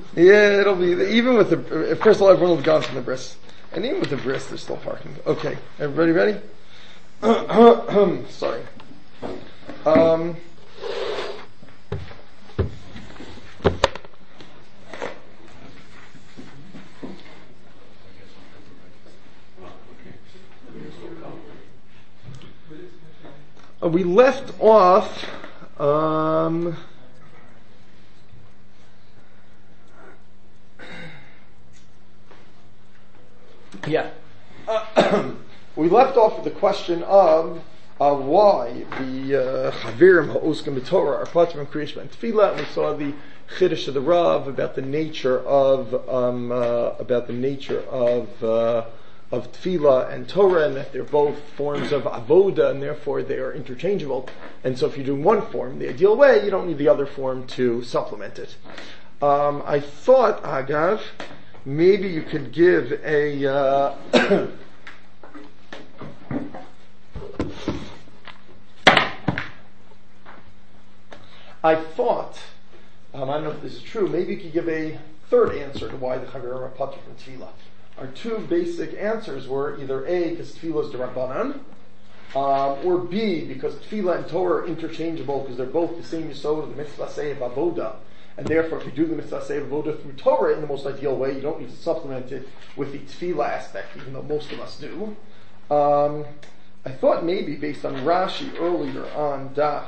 Yeah, it'll be, even with the, first of all, everyone will have gone from the bris. And even with the bris, there's still parking. Okay, everybody ready? Sorry. We left off, we left off with the question of why the Chavirim Ha'oskim B'Torah are part of Kriyash Ben Tefillah, and we saw the Chiddush of the Rav about the nature of Tefillah and Torah, and that they're both forms of Avoda, and therefore they are interchangeable. And so if you're doing one form the ideal way, you don't need the other form to supplement it. I thought, Agav, maybe you could give a I thought, I don't know if this is true, maybe you could give a third answer to why the Chavirim are Patur from Tefillah. Our two basic answers were either A, because Tefillah is D'Rabbanan, or B, because Tefillah and Torah are interchangeable because they're both the same Yisod of the Mitzvah Seiv Avoda, and therefore if you do the Mitzvah Seiv Avoda through Torah in the most ideal way, you don't need to supplement it with the Tefillah aspect, even though most of us do. I thought maybe based on Rashi earlier on Daf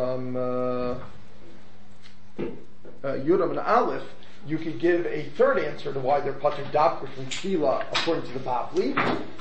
Yudam and Aleph, you could give a third answer to why they're Patur Dafka from Tefillah according to the Bavli,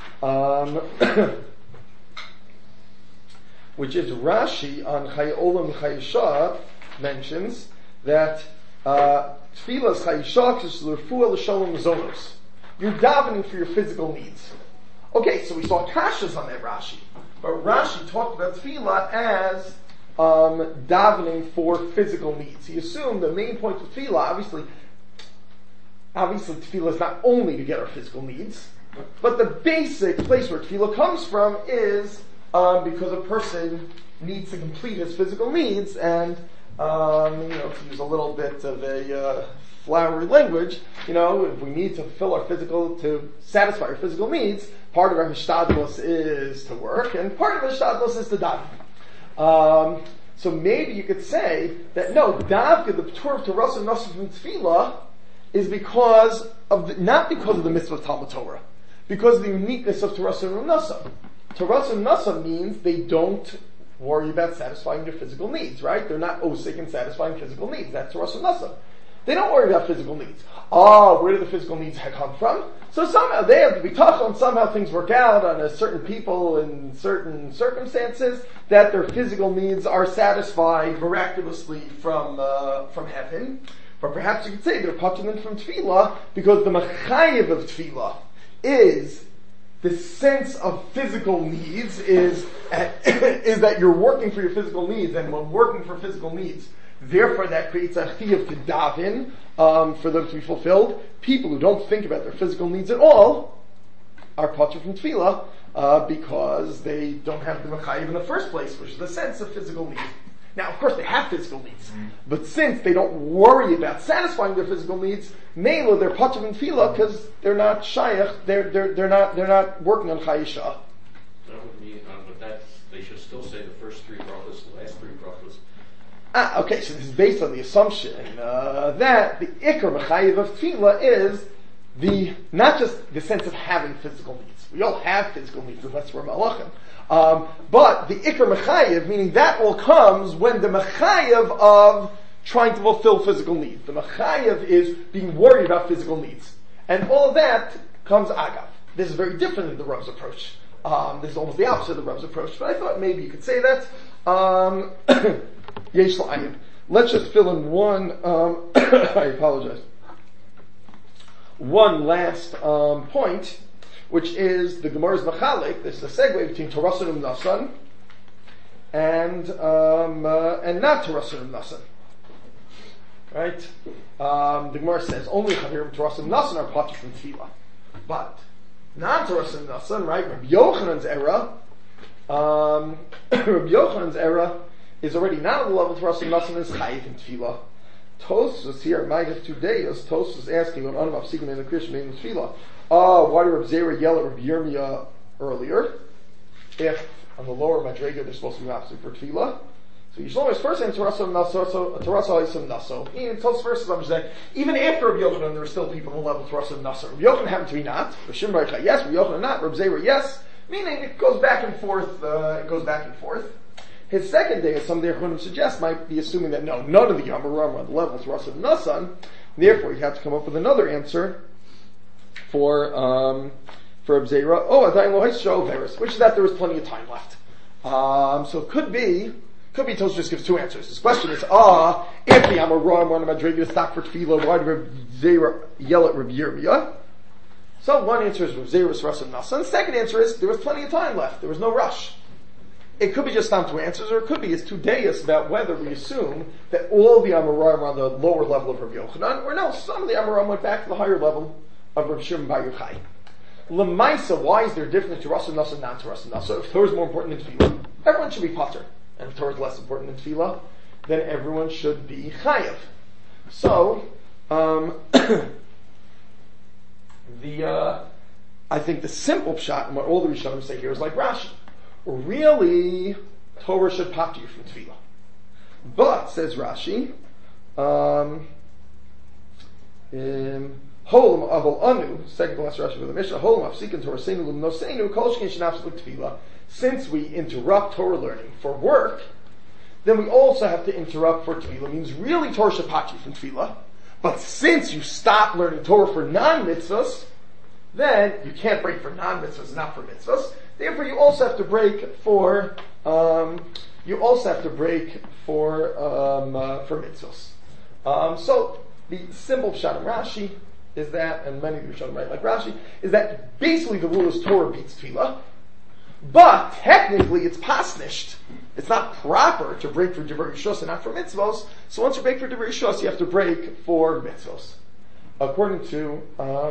which is Rashi on Chai Olam Chayisha mentions that Tefillah's Chayisha is L'Refuah L'Shalom Zonos. You're davening for your physical needs. Okay, so we saw kashas on that Rashi, but Rashi talked about Tefillah as davening for physical needs. He assumed the main point of Tefillah, obviously Tefillah is not only to get our physical needs, but the basic place where Tefillah comes from is because a person needs to complete his physical needs, and to use a little bit of a flowery language, if we need to to satisfy our physical needs, part of our hishtadlus is to work, and part of our hishtadlus is to daven. So maybe you could say that no, davka, the Torah of Torah and Nasa from Tefillah, is not because of the mitzvah of Talmud Torah, because of the uniqueness of Torah and Nasa. Torah and Nasa means they don't worry about satisfying their physical needs, right? They're not osik in satisfying physical needs. That's Torah and Nasa. They don't worry about physical needs. Where do the physical needs come from? So somehow they have to be tachon, somehow things work out on a certain people in certain circumstances that their physical needs are satisfied miraculously from heaven. But perhaps you could say they're patur from Tefillah because the machayev of Tefillah is the sense of physical needs is that you're working for your physical needs, and when working for physical needs, therefore that creates a chiyuv to daven for them to be fulfilled. People who don't think about their physical needs at all are patur from Tefillah because they don't have the machayev in the first place, which is the sense of physical needs. Now, of course, they have physical needs, but since they don't worry about satisfying their physical needs, melo they're patur from Tefillah because they're not shayach. They're not working on chayisha. That would mean, but they should still say the first three brachos, the last three brachos. Okay, so this is based on the assumption that the ikar mechayev of Tefillah is not just the sense of having physical needs. We all have physical needs unless we're malachim. But the ikar mechayev, meaning that all comes when the mechayev of trying to fulfill physical needs. The mechayev is being worried about physical needs. And all of that comes agav. This is very different than the Rav's approach. This is almost the opposite of the Rav's approach, but I thought maybe you could say that. Yesh la'ayin. Let's just fill in one, I apologize. One last point, which is the Gemara's Machalik. This is a segue between Torah and Nasan and not Torah and Nasan. Right? The Gemara says only Chavirim Torah and Nasan are patur from Tefillah, but not Torah and Nasan. Right? Rabbi Yochanan's era is already not on the level of Torah and Nasan is chayiv in Tefillah. Tosfos here, Ma'akev 2 days, Tosfos is asking on Anam Afsikim in the Christian in Tefillah. Why did Reb Zera yell at Reb Yirmiyah earlier? If on the lower Madrega they're supposed to be Mafsik for Tefillah. So Yishlomi's first name Terasa Isam Naso. In Tosfos verses I'm saying, even after Reb Yochanan there were still people on the level Terasa Naso. Reb Yochanan happened to be not. Reb Shimon Bar Yochai yes, Reb Yochanan not. Reb Zera yes. Meaning it goes back and forth. His second day, as some of the Yehudim suggest, might be assuming that no, none of the Yamaram are on the level of Terasa Nasan. Therefore, you have to come up with another answer for Reb Zera. Adayin lo haisho veris, which is that there was plenty of time left. So it could be Tosfos just gives two answers. His question is, if the Amoram were on a Madriga to stop for Tefillah, why did Reb Zera yell at Reb Yirmiyah? So one answer is Reb Zera's Terasa Nasan. The second answer is there was plenty of time left. There was no rush. It could be just down two answers, or it could be it's 2 days about whether we assume that all the Amoram are on the lower level of Rabbi Yochanan, or no, some of the Amoram went back to the higher level of Rabbi Shimon Bar Yochai. L'maisa, why is there a difference to Terasa Nasan and non-Terasa Nasan? If Torah is more important than Tefillah, everyone should be Pater. And if Torah is less important than Tefillah, then everyone should be Chayav. So, I think the simple pshat, and what all the Rishonim say here is like Rashi. Really, Torah should pop you from Tefillah. But, says Rashi, Holam Aval Anu, second to last Rashi for the Mishnah, Holam Afsikin Torah Seinu Lum Noseinu, Kol Shkin Shenafslik Tefillah. Since we interrupt Torah learning for work, then we also have to interrupt for Tefillah. It means really Torah should pop you from Tefillah. But since you stop learning Torah for non-mitzvahs, then you can't break for non-mitzvahs, not for mitzvahs. Therefore, you also have to break for mitzvahs. So the simple pshat in Rashi is that, and many of you Rishonim write like Rashi, is that basically the rule is Torah beats Tefillah, but technically it's pasnished. It's not proper to break for Divrei Rishos and not for mitzvahs. So once you break for Divrei Rishos, you have to break for mitzvahs. According to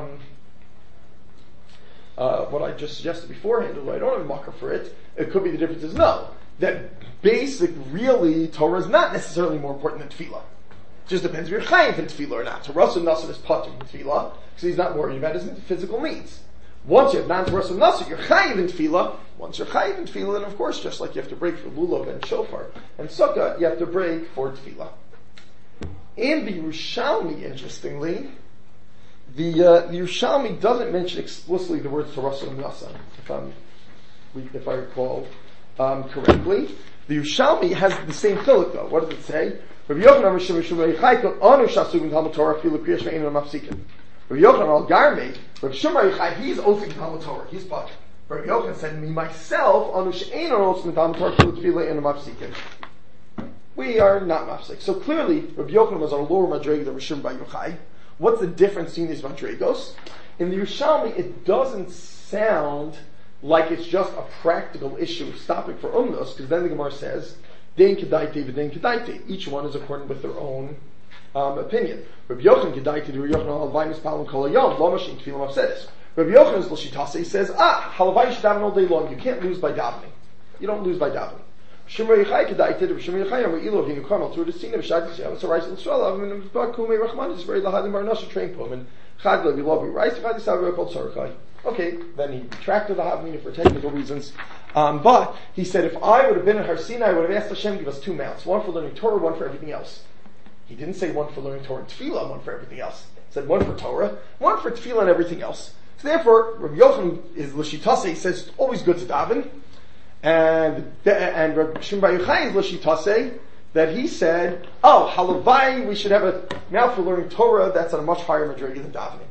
what I just suggested beforehand, although I don't have a marker for it, it could be the difference is no. That basic, really, Torah is not necessarily more important than Tefillah. It just depends if you're chayiv in Tefillah or not. Terasa Nasan is patur in Tefillah, because he's not worried about his physical needs. Once you have non-Terasa Nasan, you're chayiv in Tefillah. Once you're chayiv in Tefillah, then of course, just like you have to break for Lulav and Shofar and Sukkah, you have to break for Tefillah. In the Yerushalmi, interestingly, the Yerushalmi doesn't mention explicitly the word Terasa Nasan, if I recall correctly. The Yerushalmi has the same chiluk though. What does it say? Rabbi Yochanan Anu Shasugin Talmud Torah Filu Kriyash Ve'enu Mafsikin. Rabbi Yochanan Al Garmei, Rabbi Shimon Bar Yochai, he's osing Talmud Torah. He's patur. Rabbi Yochanan said, me myself Anu She'enu Osing Talmud Torah Filu Tefillah Ve'enu Mafsikin. We are not mafsik. So clearly, Rabbi Yochanan was on a lower madrega than Rabbi Shimon Bar Yochai. What's the difference between these madregos? In the Yerushalmi, it doesn't sound like it's just a practical issue of stopping for umnos, because then the Gemara says, Dein kedaite v'dein kedaite. Each one is according with their own opinion. Rabbi Yochanan kedaite Rabbi Yochanan halavai mispalin kol hayom lo mashin tefillah mafsedes. Rabbi Yochanan's l'shitase says, halavai should daven all day long. You can't lose by davening. You don't lose by davening. Shimon Yochai kedaite Rabbi Shimon Yochai amar ilo v'inu karmel through the scene of shagis yavam so rice l'sral avim b'akumei rachman is very lahadim bar nasha train pum and chad levi lovi rice chad isav called sorchai. Okay, then he retracted the Havamina for technical reasons. But he said, if I would have been in Har Sinai, I would have asked Hashem to give us 2 mounts. One for learning Torah, one for everything else. He didn't say one for learning Torah and Tefillah, one for everything else. He said one for Torah, one for Tefillah and everything else. So therefore, Rabbi Yochanan is l'shitase, he says it's always good to daven. And Rabbi Shimon Bar Yochai is l'shitase, that he said, halavai, we should have a mount for learning Torah that's on a much higher madrega than davening.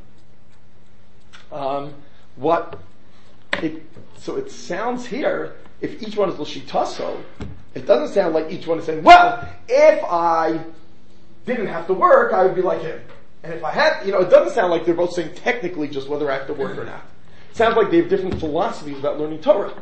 So it sounds here, if each one is l'shitaso, it doesn't sound like each one is saying, well, if I didn't have to work, I would be like him. And if I had, it doesn't sound like they're both saying technically just whether I have to work or not. It sounds like they have different philosophies about learning Torah.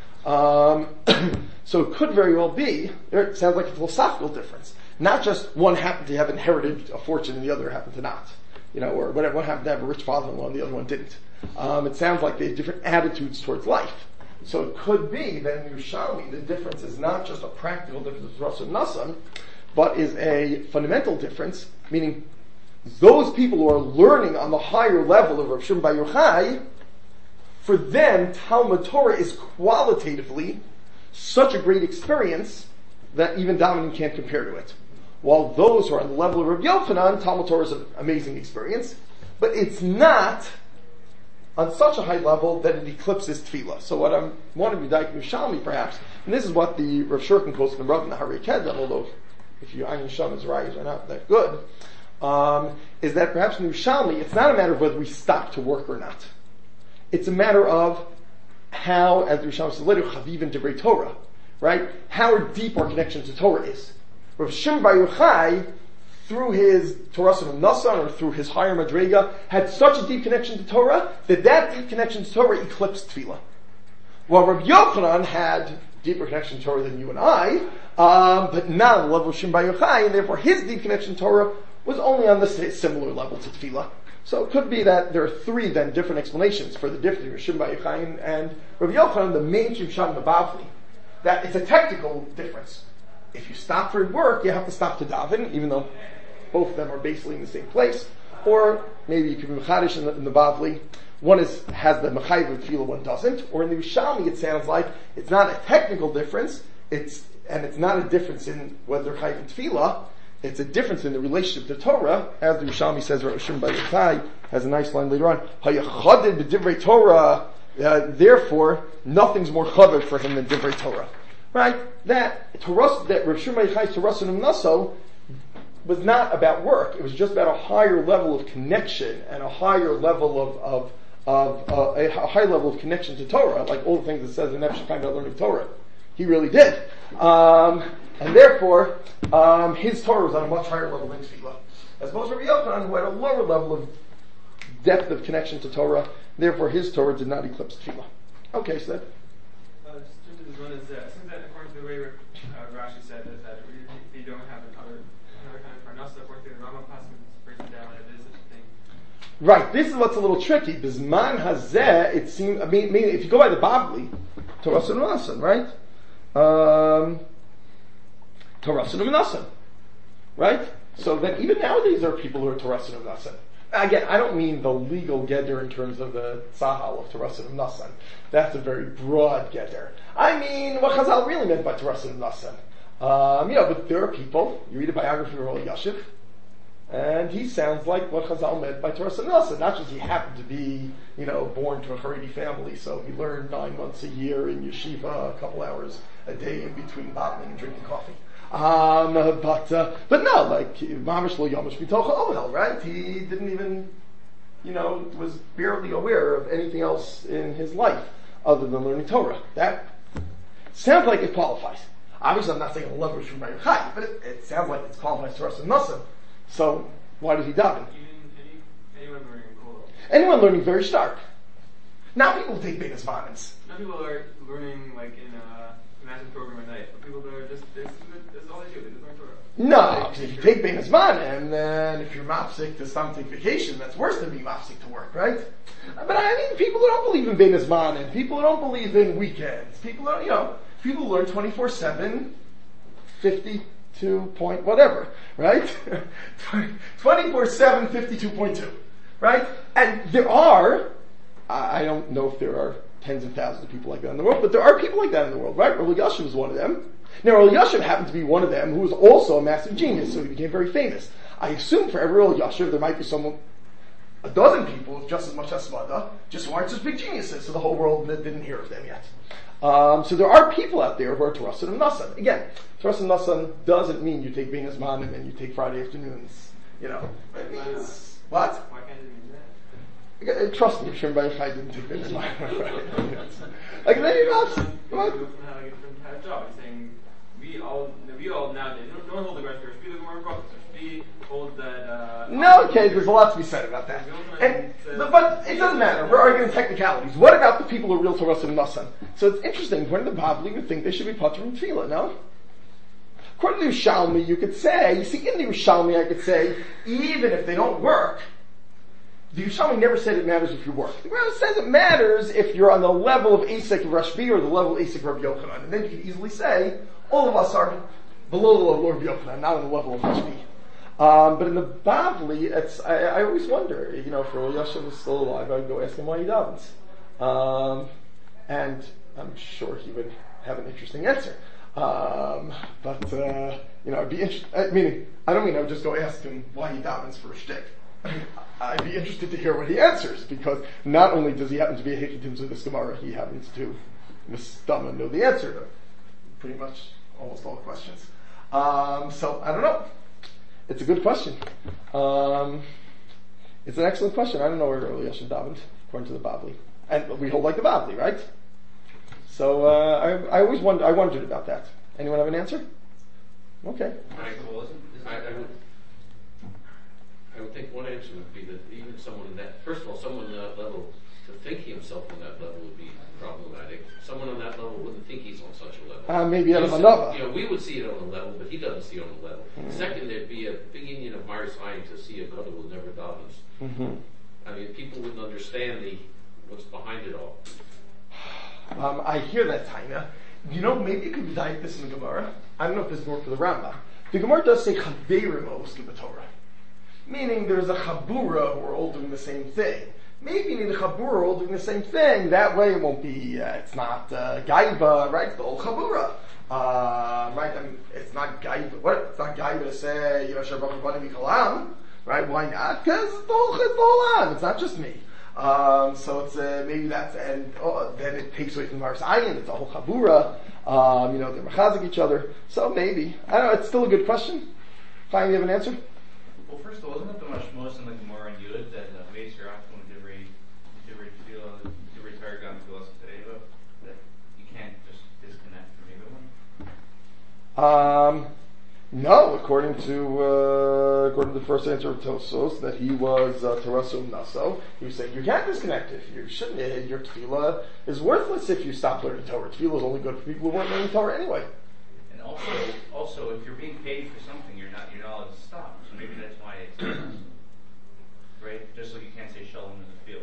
So it could very well be, it sounds like a philosophical difference. Not just one happened to have inherited a fortune and the other happened to not. Or whatever, one happened to have a rich father-in-law and the other one didn't. It sounds like they have different attitudes towards life. So it could be that in Yerushalmi, the difference is not just a practical difference with Terasa Nasan, but is a fundamental difference, meaning those people who are learning on the higher level of Rav Shimon Bar Yochai, for them, Talmud Torah is qualitatively such a great experience that even davening can't compare to it. While those who are on the level of Rabbi Yochanan, Talmud Torah is an amazing experience, but it's not on such a high level that it eclipses tefillah. So what I want to be like Yerushalmi perhaps, and this is what the Rav Shurkin quotes from the Rav in the Harei Kedem, although if you Ayin Shama's rayas are not that good, is that perhaps in Yerushalmi, it's not a matter of whether we stop to work or not. It's a matter of how, as the Yerushalmi says later, Chaviv and Divrei Torah, right? How deep our connection to Torah is. Rav Shimon Bar Yochai, through his Torah and Nasan, or through his higher Madrega, had such a deep connection to Torah, that deep connection to Torah eclipsed Tefillah. While Rabbi Yochanan had deeper connection to Torah than you and I, but not on the level of Shimon Bar Yochai, and therefore his deep connection to Torah was only on the similar level to Tefillah. So it could be that there are three then different explanations for the difference between Shimon Bar Yochai and Rabbi Yochanan, the mainstream Sham Bavli, that it's a technical difference. If you stop for work, you have to stop to daven, even though both of them are basically in the same place. Or maybe you could be mechadish in the Bavli. One has the mechayiv of tefillah, one doesn't. Or in the Yerushalmi, it sounds like it's not a technical difference. It's not a difference in whether they're chayiv in tefillah. It's a difference in the relationship to Torah, as the Yerushalmi says. Rav Shimon Bar Yochai has a nice line later on. Hayachadid b'divrei Torah. Therefore, nothing's more chaver for him than divrei Torah. Right? That Rav Shimon Bar Yochai's Torah and Naso was not about work. It was just about a higher level of connection and a higher level of high level of connection to Torah, like all the things it says in Nefesh Chaim about learning Torah. He really did, and therefore his Torah was on a much higher level than Tefillah, as opposed to Rabbi Yochanan, who had a lower level of depth of connection to Torah. Therefore, his Torah did not eclipse Tefillah. Okay, so that. Just one is since that according to the way Rashi said that if you don't have another kind of parnasa, according to the Rambam Pasuk breaks it down, it is such a thing. Right. This is what's a little tricky. Bisman hazeh, it seems. I mean, if you go by the Bavli, Torah and Nasan, right? Torah and Nasan, right? So then, even nowadays, there are people who are Torah and Nasan. Again, I don't mean the legal geder in terms of the tzahal of Torah and Nasan. That's a very broad geder. I mean what Chazal really meant by Torah and Nasan. But there are people, you read a biography of Rav Yashiv, and he sounds like what Chazal meant by Torah and Nasan. Not just he happened to be, born to a Haredi family, so he learned 9 months a year in yeshiva, a couple hours a day in between bottling and drinking coffee. But no, like Mamish Lo Yomish B'Tocha Ohel, right? He didn't even, was barely aware of anything else in his life other than learning Torah. That sounds like it qualifies. Obviously, I'm not saying a love of Shimon Bar Yochai, but it sounds like it qualifies to us and Nasan. So why did he daven? Anyone learning Kol. Anyone learning very stark. Now people take Beit Hazmanins. Now people are learning like in a massive program at night. But people that are just that's all they do. They just learn Torah. No, because if you take Beit Hazmanim, then if you're mafsik to some take vacation, that's worse than being mafsik to work, right? But I mean, people who don't believe in Beit Hazmanim, people who don't believe in weekends, people who people learn 24/7, 52 point whatever, right? 24/7, 52.2, right? And there are, I don't know if there are tens of thousands of people like that in the world, but there are people like that in the world, right? Rav Yashiv is one of them. Now, Rav Yashiv happened to be one of them who was also a massive genius, so he became very famous. I assume for every Rav Yashiv there might be a dozen people with just as much asmada, just who aren't such big geniuses, so the whole world didn't hear of them yet. So there are people out there who are Torah and Nasan. Again, Torah and Nasan doesn't mean you take Bein Hazman and then you take Friday afternoons. It means what? Why can't it mean that? Trust me, Shimon Bar Yochai didn't take Bein Hazman. Like then you're not. What? Had a job. He's saying we all nowadays don't hold the grudge for Shvi the Gemara Brachos. Shvi holds that. No, okay. There's a lot to be said about that. But it doesn't matter. We're arguing technicalities. What about the people who are real Torah and Nasan? So it's interesting. According to the Bavli, would think they should be patur from tefillah. No. According to Yerushalmi, you could say. You see, in the Yerushalmi, I could say even if they don't work. The Yerushalmi never said it matters if you work. The Gemara says it matters if you're on the level of Asik of Rashbi or the level of Asik of Rabbi Yochanan. And then you can easily say, all of us are below the level of Rabbi Yochanan, not on the level of Rashbi. But in the Bavli, I always wonder, if Rabbi Yosef was still alive, I would go ask him why he davens. And I'm sure he would have an interesting answer. But I'd be interested, meaning, I don't mean I would just go ask him why he davens for a shtick. I'd be interested to hear what he answers, because not only does he happen to be a Hikitim to this Gemara, he happens to know the answer to pretty much almost all questions. So, I don't know. It's a good question. It's an excellent question. I don't know where Rabbi Yosef davened, according to the Bavli. And we hold like the Bavli, right? So, I always wondered about that. Anyone have an answer? Okay. I would think one answer would be that even someone in that, first of all, someone on that level, to think himself on that level would be problematic. Someone on that level wouldn't think he's on such a level. Maybe at another. We would see it on a level, but he doesn't see it on a level. Mm-hmm. Second, there'd be a big Indian of Myers Hine to see a God who never davens. Mm-hmm. I mean, people wouldn't understand what's behind it all. I hear that, Taina. Maybe you could dike this in the Gemara. I don't know if this is more for the Rambam. The Gemara does say Chaverim Oski B'Torah, meaning there's a Chabura who are all doing the same thing. Maybe you need a Chabura all doing the same thing. That way it won't be, it's not Gaiva, right? It's the old Chabura. Right? I mean, it's not Gaiva. What? It's not Gaiva to say, right? Why not? Because it's the whole Am. It's not just me. So it's maybe that's, and then it takes away from Mars Ayin. It's a whole Chabura. They're mechazik each other. So maybe. I don't know, it's still a good question. Fine, you have an answer? Well, first of all, isn't it the Mashmos in the Gemara and Yud that makes your Achon Divrei Targum Philosophy that you can't just disconnect from either one? No, according to the first answer of Tosos, that he was Tarasu Naso, he was saying you can't disconnect it. You shouldn't. Your tefillah is worthless if you stop learning Torah. Tefillah is only good for people who weren't learning Torah anyway. And also, if you're being paid for something, you're not allowed to stop. So maybe that's why it's right. Just like you can't say shalom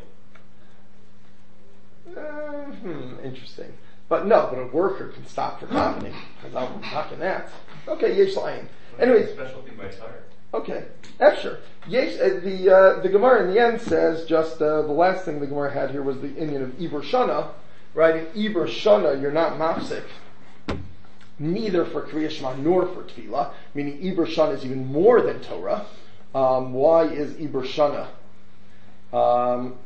in the field. Interesting. But a worker can stop for davening, because I'm talking that. Okay, yesh l'ayim. Anyways, special thing by Torah. Okay, sure. Yesh. The Gemara in the end says just the last thing the Gemara had here was the Indian of Iber Shana, right? In Iber Shana, you're not mafsik, neither for Kriya Shema nor for Tefillah. Meaning Iber Shana is even more than Torah. Why is Iber Shana?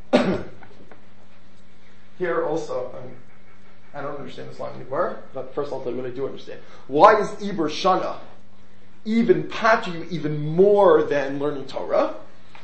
Here also. I don't understand this line anymore, but first I'll tell you what I do understand. Why is Iber Shana even patu even more than learning Torah?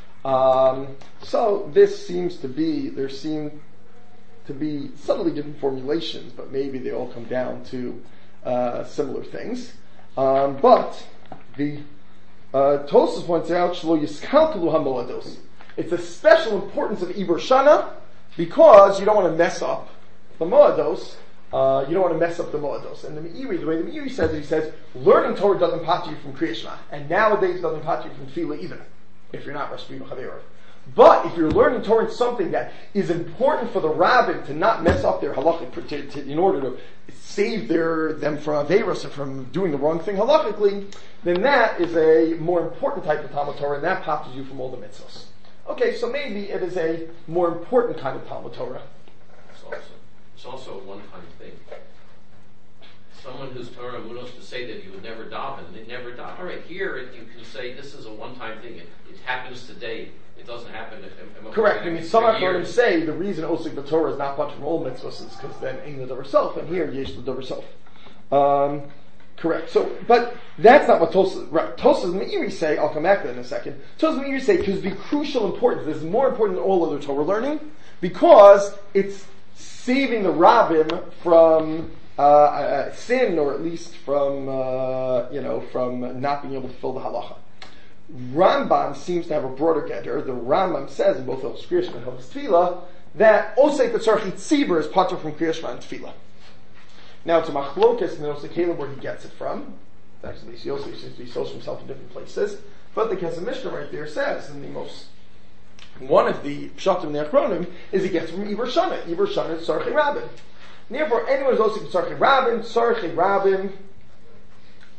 So this seems to be, there seem to be subtly different formulations, but maybe they all come down to similar things. But the Tosfos points out, Shlo Yiskalkelu HaMolados. It's a special importance of Iber Shana because you don't want to mess up the Moados, you don't want to mess up the Moados. And the way the Meiri says it, he says, learning Torah doesn't pat you from Kriya Shema. And nowadays it doesn't pat you from Tefillah either, if you're not Rosh Chaveirov. But if you're learning Torah in something that is important for the rabbin to not mess up their halachic, in order to save them from Averos and from doing the wrong thing halachically, then that is a more important type of Talmud Torah, and that passes you from all the mitzvos. Okay, so maybe it is a more important kind of Talmud Torah. It's also a one-time thing. Someone who's Torah Munos to say that you would never daven, and they never daven. All right, here you can say this is a one-time thing. It happens today. It doesn't happen. Correct. I mean, some Achronim say the reason Osik B'Torah is not much from all mitzvahs is because then Ein L'Davar Self, and here Yesh L'Davar Self. Correct. So, but that's not what Tosfos, right. Tosfos and Meiri say, I'll come back to that in a second. Tosfos and Meiri say, because the crucial importance, this is more important than all other Torah learning, because it's saving the rabbim from sin, or at least from from not being able to fill the halacha. Rambam seems to have a broader getter. The Rambam says in both Hilchos Kriya Shema and Hilchos Tefillah that Osei B'Tzarchi Tzibur is patur from Kriya Shema and Tefillah. Now it's a machlokes in the Osei Kalim where he gets it from. Actually, Yosef seems to be sourced himself in different places, but the Kesef Mishnah right there says in the most. One of the pshatim in the Achronim is he gets from Iber Shana. Iber Shana is Tzarchei Rabin. Therefore, anyone who's also Tzarchei Rabin,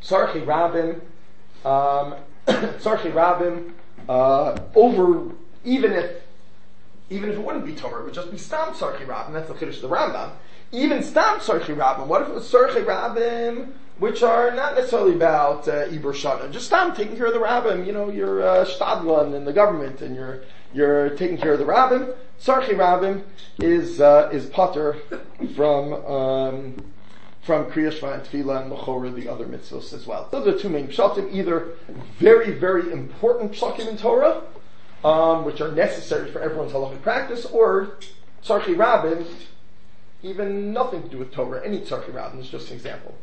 Tzarchei Rabim, Tzarchei Rabim, over, even if it wouldn't be Torah, it would just be Stam Tzarchei Rabim, that's the Chiddush of the Rambam. Even Stam Tzarchei Rabim, what if it was Tzarchei Rabim, which are not necessarily about Ibur Shana, just Stam taking care of the Rabbim, you're Shtadlan in the government, and you're taking care of the Rabbim. Tzarchei Rabim is Potter from Kriya Shema and Tefillah and L'chora, the other mitzvahs as well. Those are the two main pshatim, either very, very important pshatim in Torah, which are necessary for everyone's halachic practice, or Tzarchei Rabim, even nothing to do with Torah, any Tzarchei Rabim is just an example.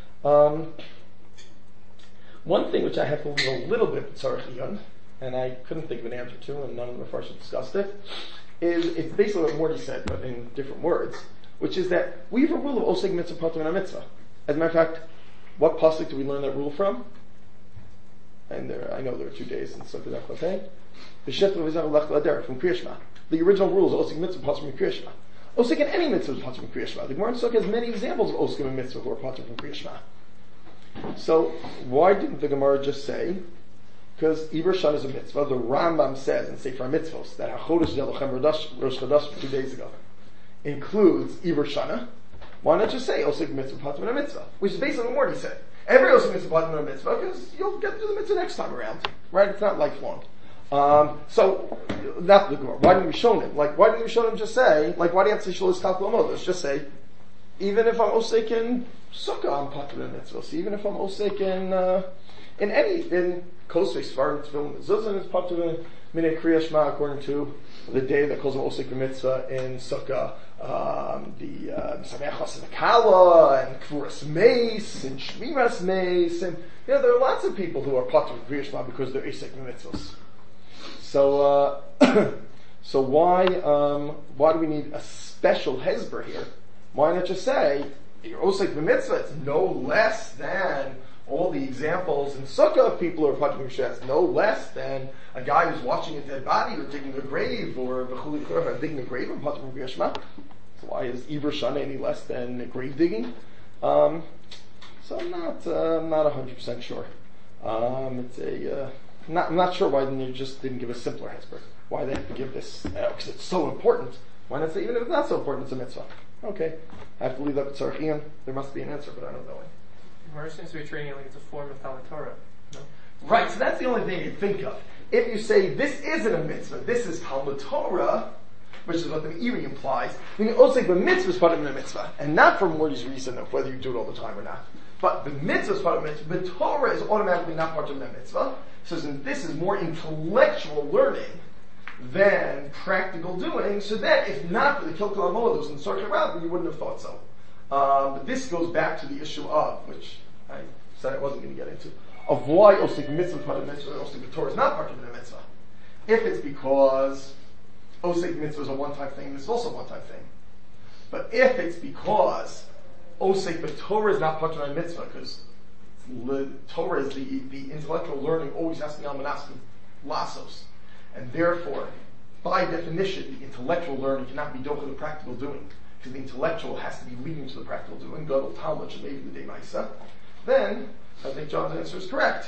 One thing which I have to leave a little bit of Tzarchei, and I couldn't think of an answer to, and none of the Mepharshim discussed it, is it's basically what Morty said, but in different words, which is that we have a rule of Oseg Mitzvah Patur Min HaMitzvah. As a matter of fact, what pasuk do we learn that rule from? And I know there are 2 days in Sukkot Zachlotei. From Kriya Shema. The original rule is Oseg Mitzvah Patur Min Kriya Shema. Oseg in any mitzvah is Patur Min Kriya Shema. The Gemara in Sukkot has many examples of Oseg in mitzvah who are Patur from Kriya Shema. So why didn't the Gemara just say, because Ibur Shana is a mitzvah, the Rambam says in Sefer HaMitzvos that HaChodesh Zelochem Rosh Chodesh 2 days ago includes Ibur Shana. Why not just say Oseg Mitzvah Patur Min HaMitzvah, which is basically what Morty said. Every Oseg Mitzvah Patur Min HaMitzvah, because you'll get to the mitzvah next time around, right? It's not lifelong. So that's the Gemara. Why didn't we show him? Why didn't we show him just say? Why do you have to say Shalosh Tal Kol? Just say, even if I'm Oseg in Sukkah, I'm Patur Min HaMitzvah. So even if I'm Oseg in Kosvei Svarim Tefillin Mezuzah is Patur Min Kriya Shema according to the day that calls an Oseg Mitzvah in Sukkah, the Samechas and Kala and Kvuras Meis and Shmiras Meis, and there are lots of people who are Patur Min Kriya Shema because they're Oseg Mitzvahs. So so why do we need a special hezber here? Why not just say your Oseg Mitzvah? It's no less than all the examples in Sukkah of people who are Patur Min Kriya Shema. It's no less than a guy who's watching a dead body or digging a grave or digging a grave and Patur Min Kriya Shema. So why is Ibur Shana any less than grave digging? So I'm not 100% sure. I'm not sure why they just didn't give a simpler hezbollah. Why they have to give this? Because it's so important. Why not say even if it's not so important, it's a mitzvah? Okay, I have to leave that to Tzarchian. There must be an answer, but I don't know it. Gemara seems to be treating it like it's a form of Talmud Torah. No? Right, so that's the only thing you think of. If you say this isn't a mitzvah, this is Talmud Torah, which is what the Meiri implies, then you also say the mitzvah is part of the mitzvah, and not for Morty's reason of whether you do it all the time or not. But the mitzvah is part of the mitzvah. The Torah is automatically not part of the mitzvah. So this is more intellectual learning than practical doing. So that if not for the Kilkul HaMoedos and Tzarchei Rabim, you wouldn't have thought so. But this goes back to the issue of, which I said I wasn't going to get into, of why Oseg Mitzvah part of the mitzvah, Oseg Torah is not part of the mitzvah. If it's because Oseg Mitzvah is a one-time thing, this is also a one-time thing. But if it's because Oseg Torah is not part of the mitzvah, because Torah is the intellectual learning always has to be on Manaskim Lasos. And therefore, by definition, the intellectual learning cannot be dochel the practical doing. Because the intellectual has to be leading to the practical doing, Gadol Talmud, and maybe the Day Maisa. Then, I think John's answer is correct.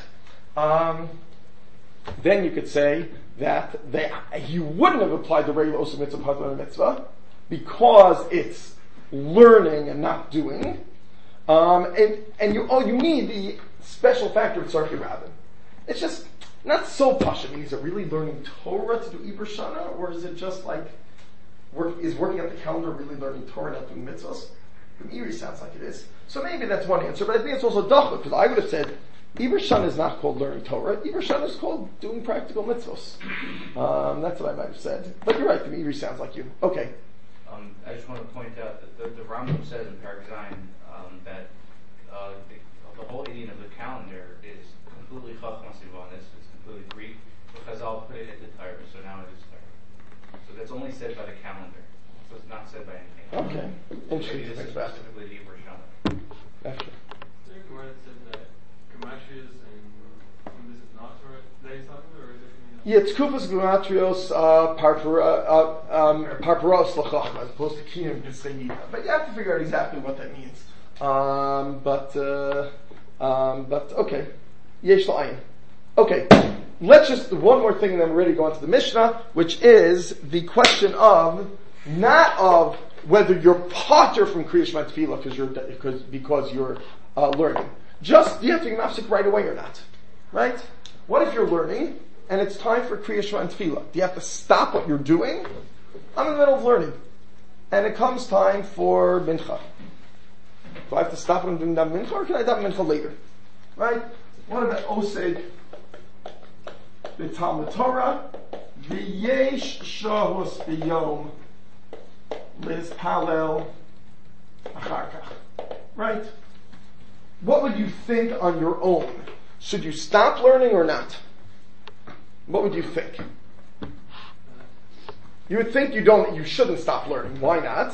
Then you could say that you wouldn't have applied the regular Oseg Mitzvah Patur Min Mitzvah because it's learning and not doing. And you need the special factor of Tzarchei Rabim. It's just not so posh. I mean, is it really learning Torah to do Ibur Shana, or is it just like working at the calendar really learning Torah, not doing mitzvahs? The Meiri sounds like it is. So maybe that's one answer, but I think it's also dachla, because I would have said Ibur Shana is not called learning Torah. Ibur Shana is called doing practical mitzvahs. That's what I might have said. But you're right. The Meiri sounds like you. Okay. I just want to point out that the Rambam says in Parak Zayin that the whole idea of the calendar is completely Chachma Sivanis, it's completely Greek. Chazal put it at the Torah, so now it is Torah. So that's only said by the calendar. So it's not said by anything else. Okay. Interesting to think about. Specifically the Ibur Shana. Gotcha. Is there a Gemara that said that Gematria and this is not Torah that he's talking about, or is it something else? Yeah, it's Kufas Gematrios Parparos L'Chachma, as opposed to Kiyam B'Sayida. But you have to figure out exactly what that means. But okay. Yesh la'ayin. Okay. Let's just, one more thing and then we're ready to go on to the Mishnah, which is the question of, not of whether you're potter from Kriya Shema Tefillah because you're learning. Just, do you have to be mafsik right away or not? Right? What if you're learning and it's time for Kriya Shema and Tefillah? Do you have to stop what you're doing? I'm in the middle of learning. And it comes time for Mincha. Do I have to stop when I'm doing Daven Mincha or can I Daven Mincha later? Right? What about Oseg? The Talmud Torah, V'yesh shahus b'yom liz palel acharkach. Right? What would you think on your own? Should you stop learning or not? What would you think? You would think you shouldn't stop learning. Why not?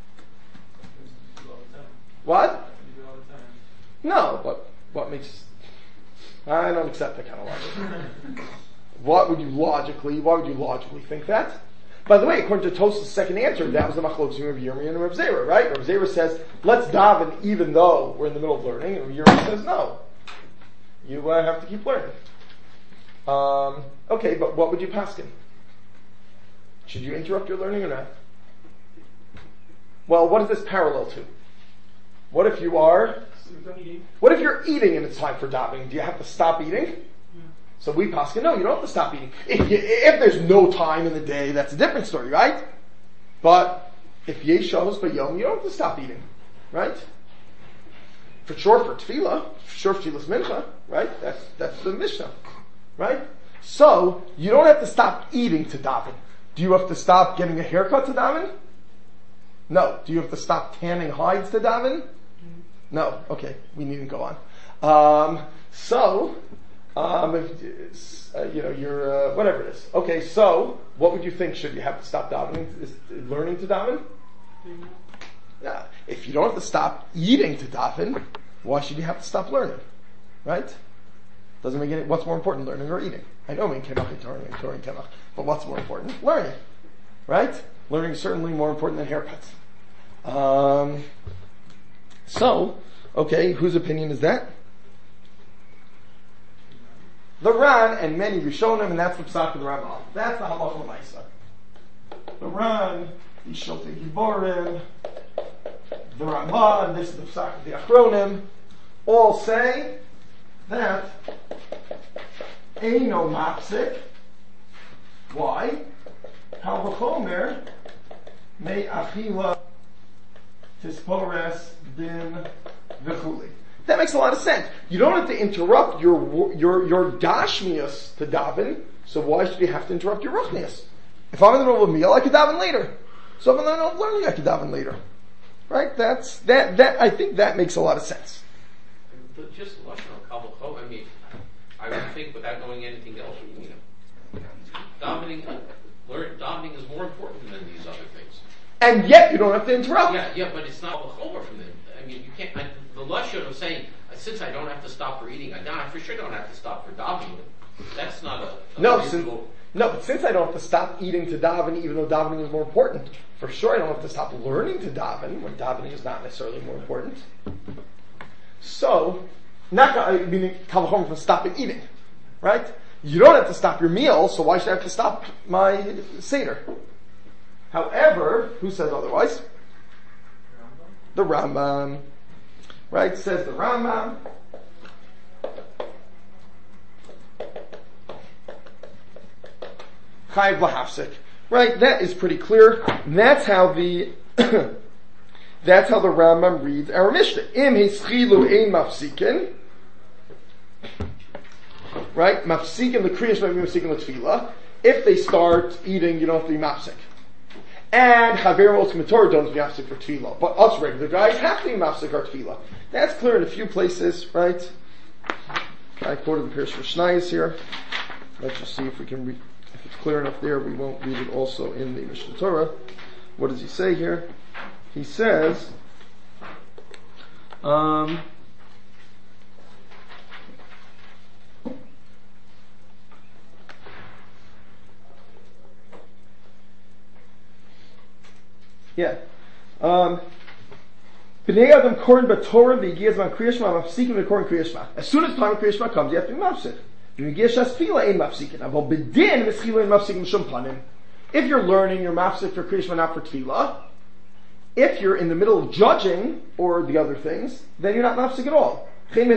What? No, but what makes... I don't accept that kind of logic. Why would you logically think that? By the way, according to Tosafos' second answer, that was the machlokes of Rav Yirmiyah and Rav Zera, right? Rav Zera says, let's daven even though we're in the middle of learning, and Rav Yirmiyah says, no. You have to keep learning. Okay, but what would you paskin? Should you interrupt your learning or not? Well, what is this parallel to? What if you're eating and it's time for davening? Do you have to stop eating? So we paskin, no, you don't have to stop eating. If there's no time in the day, that's a different story, right? But if yesh shahos b'yom, you don't have to stop eating, right? For sure for tefillah, tefillah's mincha, right? That's the Mishnah, right? So you don't have to stop eating to daven. Do you have to stop getting a haircut to daven? No. Do you have to stop tanning hides to daven? No. Okay, we needn't go on. You're whatever it is. Okay, so what would you think? Should you have to stop davening? Is learning to daven? Yeah. If you don't have to stop eating to daven, why should you have to stop learning? Right? Doesn't make any. What's more important, learning or eating? I know in kemach and Torah and kemach, but what's more important? Learning, right? Learning is certainly more important than haircuts. Okay, whose opinion is that? The Ran and many Rishonim, and that's the Psak of the Rambam. That's the Halacha L'Maisa. The Ran, the Shiltei Giborim, the Ramban, this is the Psak of the Achronim, all say that Eino Mapsik. Why? Kal v'chomer me achila tispores din v'chuli. That makes a lot of sense. You don't have to interrupt your gashmias to daven, so why should you have to interrupt your ruchnias? If I'm in the middle of a meal, I could daven later. So if I'm in the middle of learning, I could daven later. Right? I think that makes a lot of sense. Just lashon kavachom. I mean, I would think without knowing anything else, davening is more important than these other things. And yet you don't have to interrupt. Yeah, but it's not a chomer from them. I mean, you can't. The lashon of saying, since I don't have to stop for eating, I for sure don't have to stop for davening. That's not a but since I don't have to stop eating to daven, even though davening is more important, for sure I don't have to stop learning to daven when davening is not necessarily more important. So, meaning kavachom from stopping eating, right? You don't have to stop your meal, so why should I have to stop my seder? However, who says otherwise? The Rambam, right? Says the Rambam. Chayiv lahafsik, right? That is pretty clear. And that's how the Rambam reads our Mishnah. Im hischilu ein mafsikin, right? Mafsikin the kriyash might be mafsikin the tefillah. If they start eating, you don't have to be mafsik. And Chaver Moshe Torah don't be mafsik for tefillah, but us regular guys have to be mafsik our tefillah. That's clear in a few places, right? I quoted the Pirush Mishnayos here. Let's just see if we can read. If it's clear enough there, we won't read it also in the Mishnah Torah. What does he say here? He says, B'nei Adam korin b'Torah v'yigiyaz man kriyashma mafsikin v'korin kriyashma. As soon as time of kriyashma comes, you have to be mafsik. V'yigiyaz shas tefila ein mafsikin. Aval b'din v'schila ein mafsikin v'shum panim. If you're learning, you're mafsik for kriyashma, not for tefillah. If you're in the middle of judging, or the other things, then you're not mafsik at all. If you're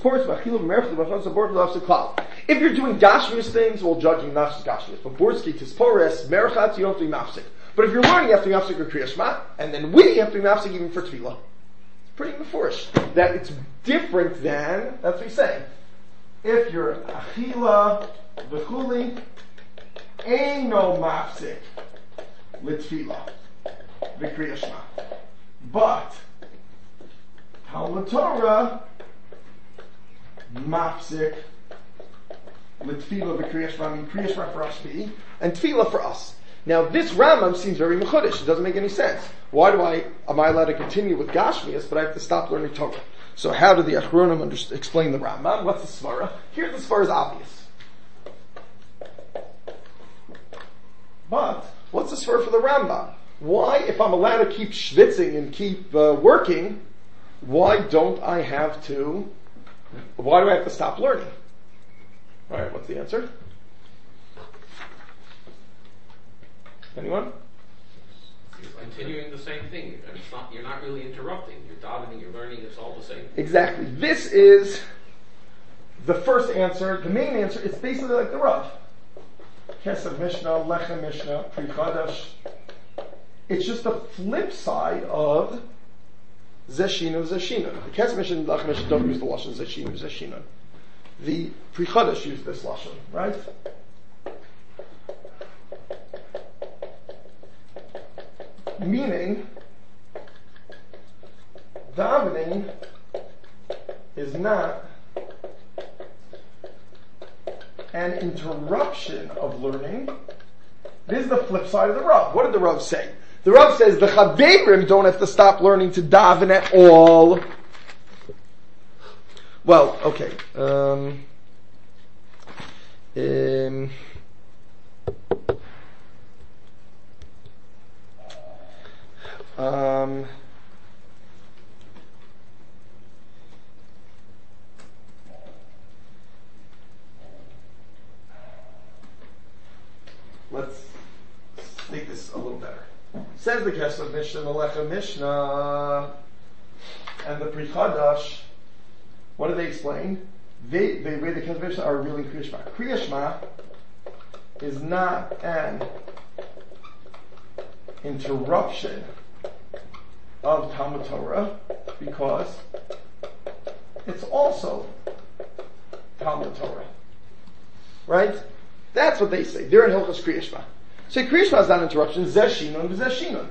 doing gashmius things, well, judging nafs gashmius. But borski tispores merchatz, you don't have to be mafsik. But if you're learning, you have to be mafsik for kriyashma, and then we have to be mafsik even for tefillah. It's pretty mefurish. That it's different than, that's what he's saying. If you're achila v'chuli, ain't no mafsik l'tefillah v'kriyashma. But Talmud Torah mafsik l'tefillah v'kriyashma, I mean kriyashma for us and tefillah for us. Now this Rambam seems very mechudesh. It doesn't make any sense. Why am I allowed to continue with Gashmias, but I have to stop learning Torah? So how do the Achronim explain the Rambam? What's the Svara? Here the Svara is obvious. But what's the Svara for the Rambam? Why, if I'm allowed to keep schwitzing and keep working, why do I have to stop learning? Alright, what's the answer? Anyone? You're continuing the same thing. You're not really interrupting. You're davening, you're learning, it's all the same. Exactly. This is the first answer. The main answer, it's basically like the Rav. Kesef Mishnah, Lechem Mishnah, Pri Chadash. It's just the flip side of Zeshina. The Kesef Mishnah and Lechem Mishnah don't use the Lashon Zeshina. The Pri Chadash use this Lashon, right? Meaning, davening is not an interruption of learning. This is the flip side of the Rav. What did the Rav say? The Rav says the Chaverim don't have to stop learning to daven at all. Well, okay. Let's make this a little better. Says the Kesef Mishnah, the Lechem Mishnah, and the Pri Chadash. What do they explain? The way the Kesef Mishnah are really Kriya Shema. Kriya Shema is not an interruption of Talmud Torah because it's also Talmud Torah. Right? That's what they say. They're in Hilchos Kriya Shema. So Kriya Shema is not an interruption. Zeh Shinun v'zeh Shinun.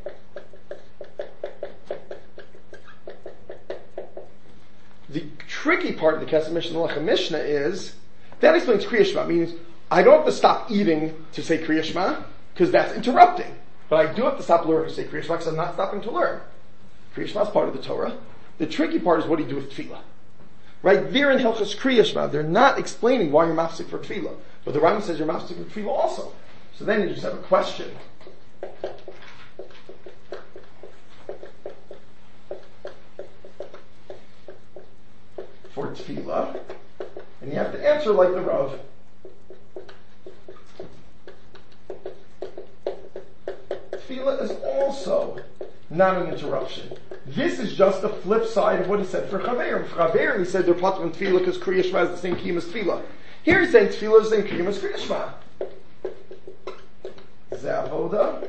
The tricky part of the Kesef Mishnah and Lechem Mishnah is that explains Kriya Shema. Means I don't have to stop eating to say Kriya Shema because that's interrupting. But I do have to stop learning to say Kriya Shema because I'm not stopping to learn. Kriya Shema is part of the Torah. The tricky part is what do you do with Tefillah. Right? They're in Hilchos Kriya Shema. They're not explaining why you're mafsik for Tefillah. But the Rambam says you're mafsik for Tefillah also. So then you just have a question. For Tefillah. And you have to answer like the Rav. Tefillah is also not an interruption. This is just the flip side of what he said for Chaverim. For Chaverim, he said they're part of Tefillah because Kriya Shema is the same kiyum as Tefillah. Here he's saying Tefillah is the same kiyum as Kriya Shema. Zeh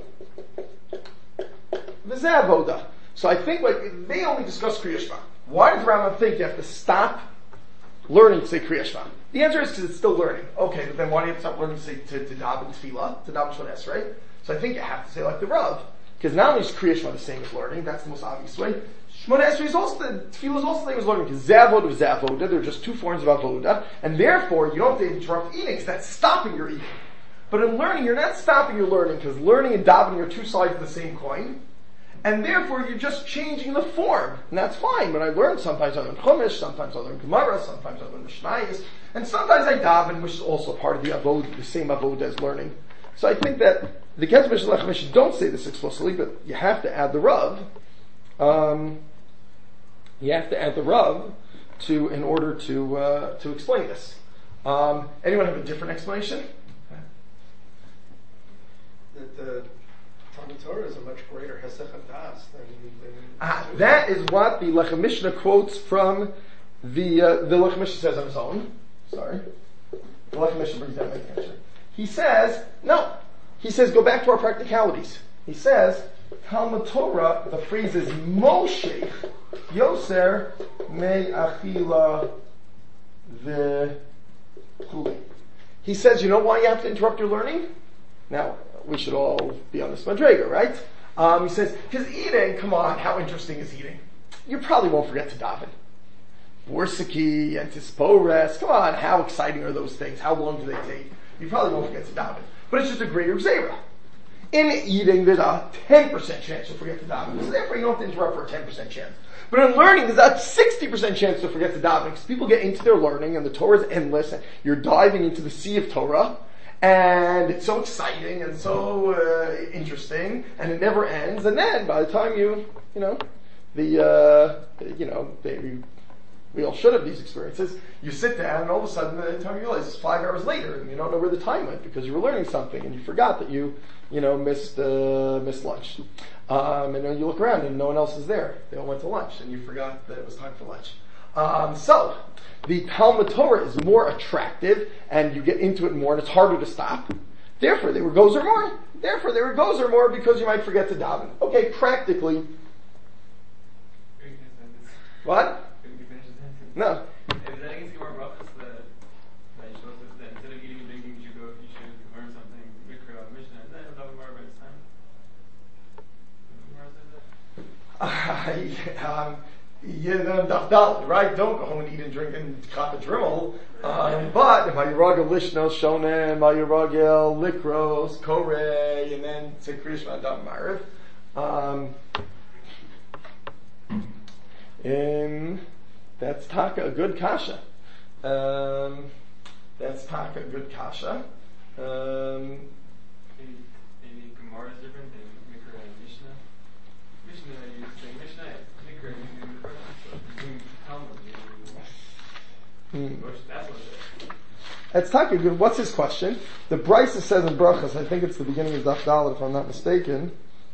avoda. So I think they only discuss Kriya Shema. Why does Rambam think you have to stop learning to say Kriya Shema? The answer is because it's still learning. Okay, but then why do you have to stop learning to say to daven Tefillah, to daven Shmones Esrei? So I think you have to say like the Rav. Because not only is Kriya Shema the same as learning, that's the most obvious way. Shmones Esrei is also, Tefillah is also the same as learning. Because Zeh avoda, they're just two forms of avoda, and therefore you don't have to interrupt eating, because that's stopping your eating. But in learning, you're not stopping your learning, because learning and davening are two sides of the same coin, and therefore you're just changing the form. And that's fine. When I learn, sometimes I learn Chumash, sometimes I learn Gemara, sometimes I learn Mishnayos, and sometimes I daven, which is also part of the avoda, the same avoda as learning. So I think that the Kesef Mishnah and Lechem Mishnah don't say this explicitly, but you have to add the Rav. You have to add the Rav in order to explain this. Anyone have a different explanation? That the Talmud Torah is a much greater Hesech HaDas than that is what the Lechem Mishnah quotes from the Lechem Mishnah says on his own. Sorry. The Lechem Mishnah brings down my answer. He says, no. He says, go back to our practicalities. He says, Talmud Torah, the phrase is Moshe Yoser Me Achila V'Chuli. He says, you know why you have to interrupt your learning? Now, we should all be on this madrega, right? He says, because eating, come on, how interesting is eating? You probably won't forget to daven. Borsiki and Tispores, come on, how exciting are those things? How long do they take? You probably won't forget to daven. But it's just a greater zera. In eating, there's a 10% chance you'll forget to daven. So therefore, you don't have to interrupt for a 10% chance. But in learning, there's a 60% chance to forget to daven. Because people get into their learning, and the Torah is endless, and you're diving into the sea of Torah, and it's so exciting and so interesting, and it never ends. And then, by the time we all should have these experiences. You sit down, and all of a sudden, by the time you realize it's 5 hours later, and you don't know where the time went because you were learning something, and you forgot that you missed lunch. And then you look around, and no one else is there. They all went to lunch, and you forgot that it was time for lunch. So the Talmud Torah is more attractive, and you get into it more, and it's harder to stop. Therefore, they were gozer more. Because you might forget to daven. Okay, practically. What? No. Is that against your brachas that you're supposed to, that instead of eating and drinking, you should learn something, Mikra, Mishnah? Is that talking more about this time? Right? Don't go home and eat and drink and cop a drimmel. But Mayuragel Lishnos Shonen, Mayuragel Likros, Kore, and then say Kriyash Dam Ma'ariv. That's taka a good kasha. Maybe Gemara is different than Mikra and Mishnah. Mishnah, you say Mishnah, Mikra, you do Talmud. That's what it is. That's taka good. What's his question? The Brisa says in Brachas, I think it's the beginning of Daf Dalet, if I'm not mistaken.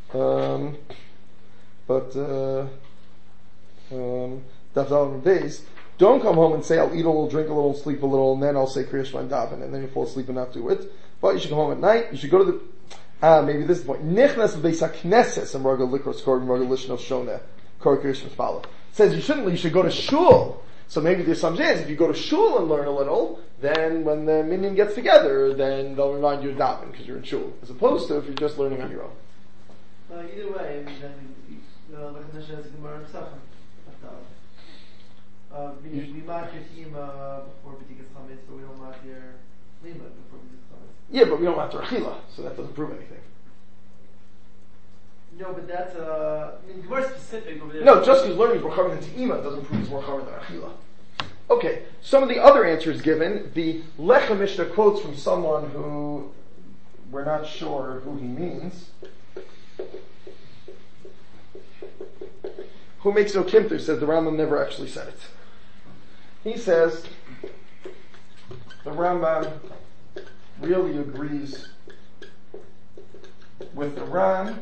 Daf Dalet days. Don't come home and say, I'll eat a little, drink a little, sleep a little, and then I'll say Kriyash Shema Daven, and then you fall asleep and not do it. But you should come home at night, you should go to the, maybe this is the point. Nichnas v'beis ha-knesses and Raga Likros Kor and Raga Lishnos Shoneh Kor Kriyash Shema says you should go to shul. So maybe the assumption is, if you go to shul and learn a little, then when the minyan gets together, then they'll remind you to daven, because you're in shul. As opposed to if you're just learning on your own. Either way, then the Mishnah is Gemara and Pesachim. We mark your Tima before B'dikas Chametz, but we don't mark your Lima before B'dikas Chametz. Yeah, but we don't have to Achila, so that doesn't prove anything. No, but that's more specific over there. No, just because learning is more covered than Te'ima doesn't prove it's more covered than Achila. Okay, some of the other answers given, the Lechem Mishnah quotes from someone who we're not sure who he means. Who makes no kimter says the Rambam never actually said it. He says the Rambam really agrees with the Ran,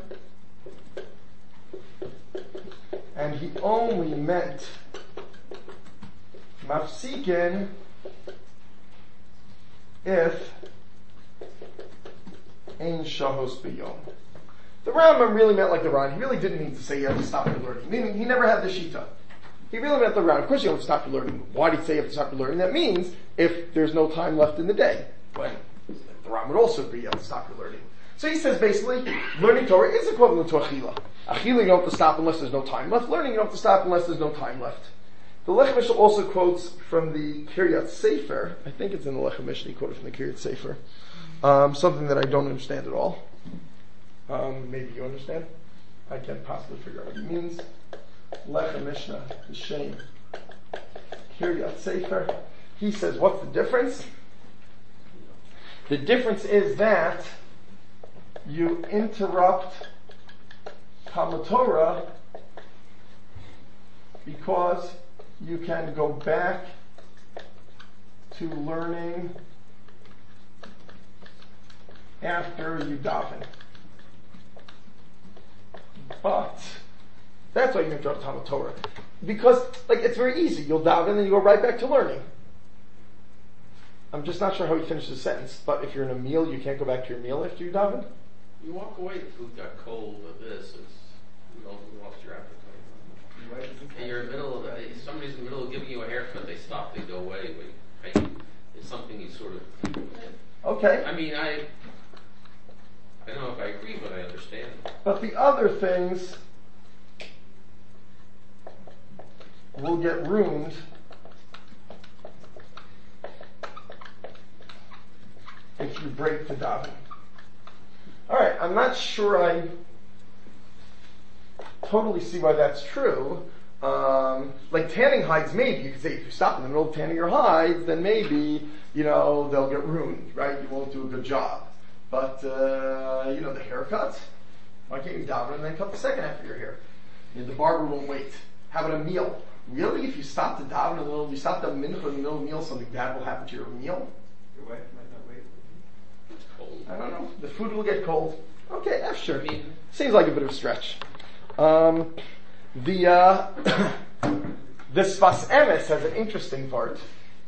and he only meant mafsikin if ein shahos b'yom. The Rambam really meant like the Ran. He really didn't mean to say you have to stop your learning. Meaning, he never had the Shita. He really meant the Ran. Of course you have to stop your learning. Why did he say you have to stop your learning? That means if there's no time left in the day. Well, the Ran would also be you have to stop your learning. So he says basically, learning Torah is equivalent to Achila. Achila you don't have to stop unless there's no time left. Learning you don't have to stop unless there's no time left. The Lechem Mishnah also quotes from the Kiryat Sefer. I think it's in the Lechem Mishnah. He quoted from the Kiryat Sefer. Something that I don't understand at all. Maybe you understand? I can't possibly figure out what he means. Lechem Mishnah, Shem, Kiryat Sefer. He says, what's the difference? The difference is that you interrupt Talmud Torah because you can go back to learning after you daven. But that's why you interrupt Talmud Torah. Because, it's very easy. You'll daven and then you go right back to learning. I'm just not sure how he finished the sentence, but if you're in a meal, you can't go back to your meal after you daven? You walk away, the food got cold, or this, you lost your appetite. And you're in the middle of, somebody's in the middle of giving you a haircut, they stop, they go away, it's something you sort of... Okay. I mean, I don't know if I agree, but I understand. But the other things will get ruined if you break the daven. Alright, I'm not sure I totally see why that's true. Tanning hides, maybe you could say if you stop in the middle of tanning your hides, then maybe, they'll get ruined, right? You won't do a good job. But, the haircuts, why can't you daven and then cut the second half of your hair? The barber won't wait. How about a meal? Really? If you stop to daven in the middle, you stop the mincha in the middle of the meal, something bad will happen to your meal? Your wife might not wait. It's cold. I don't know. The food will get cold. Okay, that's sure. Seems like a bit of a stretch. The Sfas Emes has an interesting part.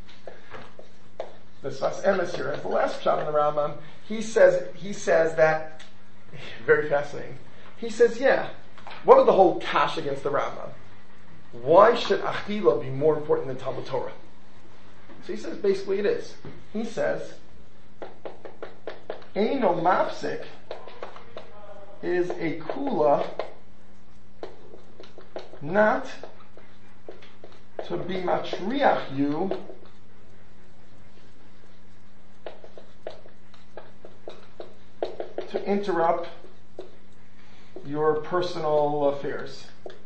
The Sfas Emes here has the last shot in the Rambam. He says that, very fascinating. He says, what was the whole kash against the Rambam? Why should Achila be more important than Talmud Torah? So he says basically it is. He says, Eino Mafsik is a kula not to be matriach you to interrupt your personal affairs.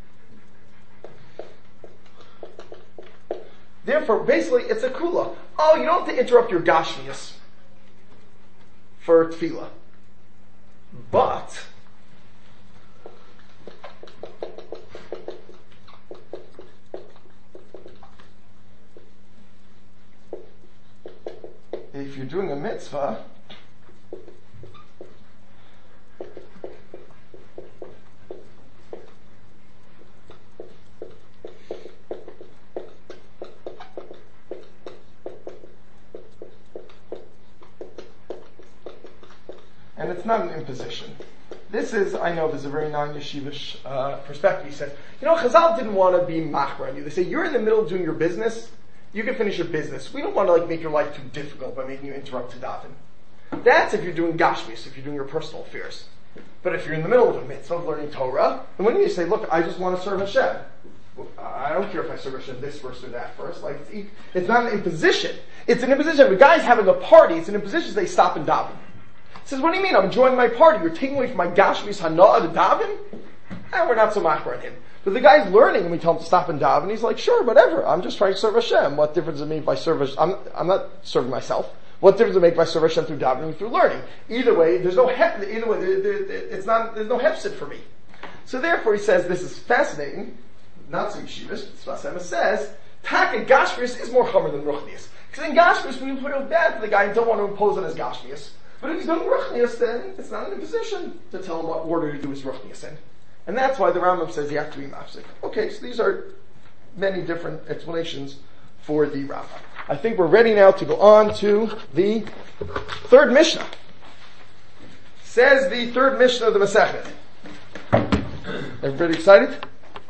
Therefore, basically, it's a kula. Oh, you don't have to interrupt your gashmias for tefillah. But if you're doing a mitzvah, and it's not an imposition. This is, I know there's a very non-yeshivish perspective. He says, Chazal didn't want to be machmer on you. They say, you're in the middle of doing your business, you can finish your business. We don't want to make your life too difficult by making you interrupt to daven. That's if you're doing gashmis, if you're doing your personal affairs. But if you're in the middle of a mitzvah of learning Torah, and when you say, look, I just want to serve Hashem. I don't care if I serve Hashem this first or that first. It's not an imposition. It's an imposition. If a guy's having a party, it's an imposition, they stop and daven. He says, what do you mean? I'm enjoying my party. You're taking away from my gashmis hana'ah to daven? And we're not so machmer on him. But the guy's learning and we tell him to stop and daven. He's like, sure, whatever. I'm just trying to serve Hashem. What difference does it make if I serve Hashem? I'm not serving myself. What difference does it make if I serve Hashem through davening and through learning? Either way, there's no there's no hefsid for me. So therefore he says, this is fascinating. Not so yeshivas, but Sfas Emes says, Taka Gashmias is more chomer than Ruchnias. Because in Gashmias, we feel bad for the guy and don't want to impose on his Gashmias. But if he's doing Ruchnias, then it's not in a position to tell him what order to do his Ruchnias in. And that's why the Rambam says you have to be mafsik. Okay, so these are many different explanations for the Rambam. I think we're ready now to go on to the third Mishnah. Says the third Mishnah of the Masechet. Everybody excited?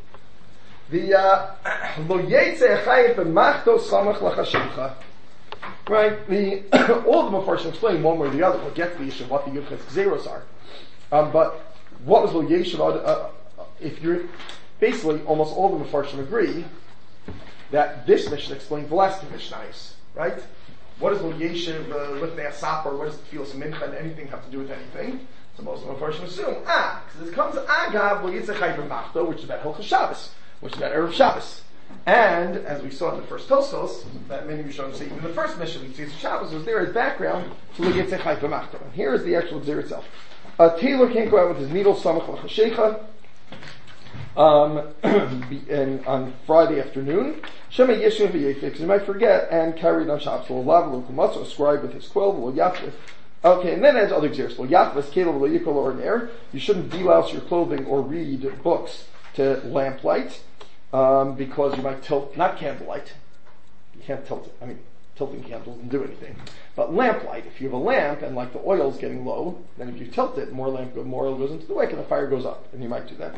The Lo Yetze Chayit B'Machto Samach L'Chashimcha. Right? All the Mefarshim explain one way or the other. We'll get to the issue of what the Yuchas Gzeros are. But what was Lo Yeshiv? If you're basically almost all the Mefarshim agree that this Mishnah explains the last two Mishnahs, right? What does Lo Yeshiv Lifnei Asapar? What does the Tfilas Mincha and anything have to do with anything? So most of the Mefarshim assume because it comes Agav Lo Yetze Chayit B'Machto, which is about Hilchos Shabbos, which is about Erev Shabbos. And, as we saw in the first Tosfos, that many Rishonim say, even in the first Mishnah, we see the Shabbos was there as background to Lo Yetze Chayit B'Machto. And here is the actual Gzir itself. A tailor can't go out with his needle, Samach L'Chashecha. And on Friday afternoon, Shema Yeshiv V'Yefik, you might forget, and carry it on Shabbos. Lo lav lo kumatz, a scribe with his quill, lo yafif. Okay, and then adds other examples. Lo yafif, kelo lo yikol or ner. You shouldn't delouse your clothing or read books to lamplight, because you might tilt, not candlelight. You can't tilt it. I mean, tilting candles doesn't do anything. But lamplight, if you have a lamp and like the oil's getting low, then if you tilt it, more oil goes into the wick and the fire goes up, and you might do that.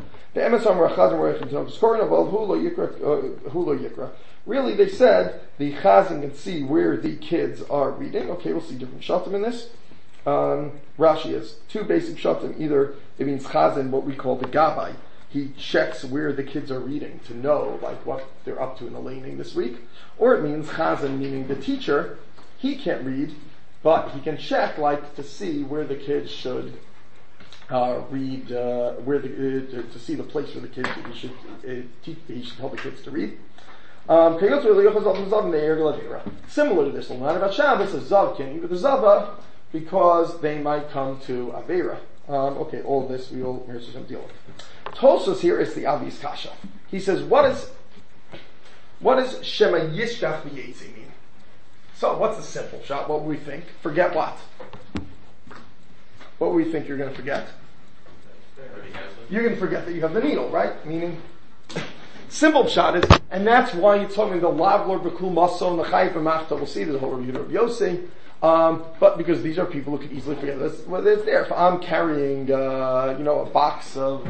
Really, they said the chazan can see where the kids are reading. Okay, we'll see different shatim in this. Rashi has two basic shatim. Either it means chazan, what we call the gabai. He checks where the kids are reading to know like what they're up to in the laning this week. Or it means chazan, meaning the teacher. He can't read, but he can check like to see where the kids should read, to see the place where the kids he should help the kids to read. Similar to this, not about Shabbos, a zav king, but the zava because they might come to avera. Okay, all this we're just going to deal with. Tosfos here is the obvious kasha. He says, what does Shema Yishkach V'Yetzi mean? So, what's the simple shot? What would we think? Forget what? What would we think you're going to forget? You're going to forget that you have the needle, right? Meaning, simple shot is, and that's why you told me the lav lord b'kul maso and the chayiv b'machta. We'll see the whole review of Yossi. But because these are people who could easily forget this, well, it's there. If I'm carrying, a box of,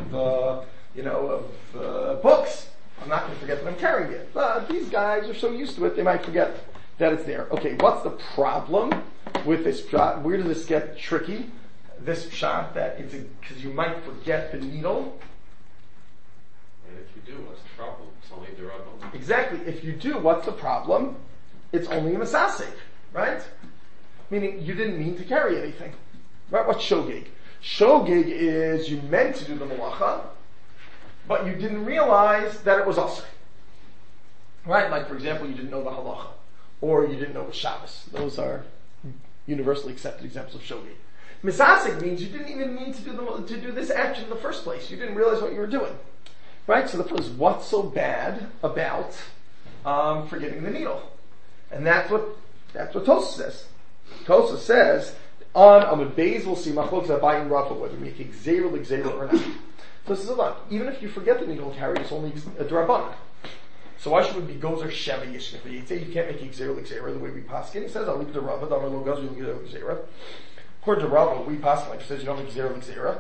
books, I'm not going to forget that I'm carrying it. But these guys are so used to it, they might forget that it's there. Okay, what's the problem with this shot? Where does this get tricky? This shot that it's because you might forget the needle. And if you do, what's the problem? It's only the rabbanon. Exactly. If you do, what's the problem? It's only a masasik, right? Meaning you didn't mean to carry anything. Right? What's shogeg? Shogeg is you meant to do the malacha, but you didn't realize that it was asr. Right? Like for example, you didn't know the halacha, or you didn't know the Shabbos. Those are universally accepted examples of shogeg. Misasik means you didn't even mean to do this action in the first place. You didn't realize what you were doing. Right? So the point is, what's so bad about forgetting the needle? And that's what Tosfos says. Tosfos says, on Amud Beis we'll see machlokes Abaye and Rava whether we make gzeira or not. So this is a lot. Even if you forget the needle carried, it's only a drabbanan. So why should it be gozer sheva yishkach v'yitzei? You can't make gzeira the way we paskin. He says, I'll leave it to Rava, Damar lo gozer gzeira. According to Rava, we pass like says you don't make gzeira.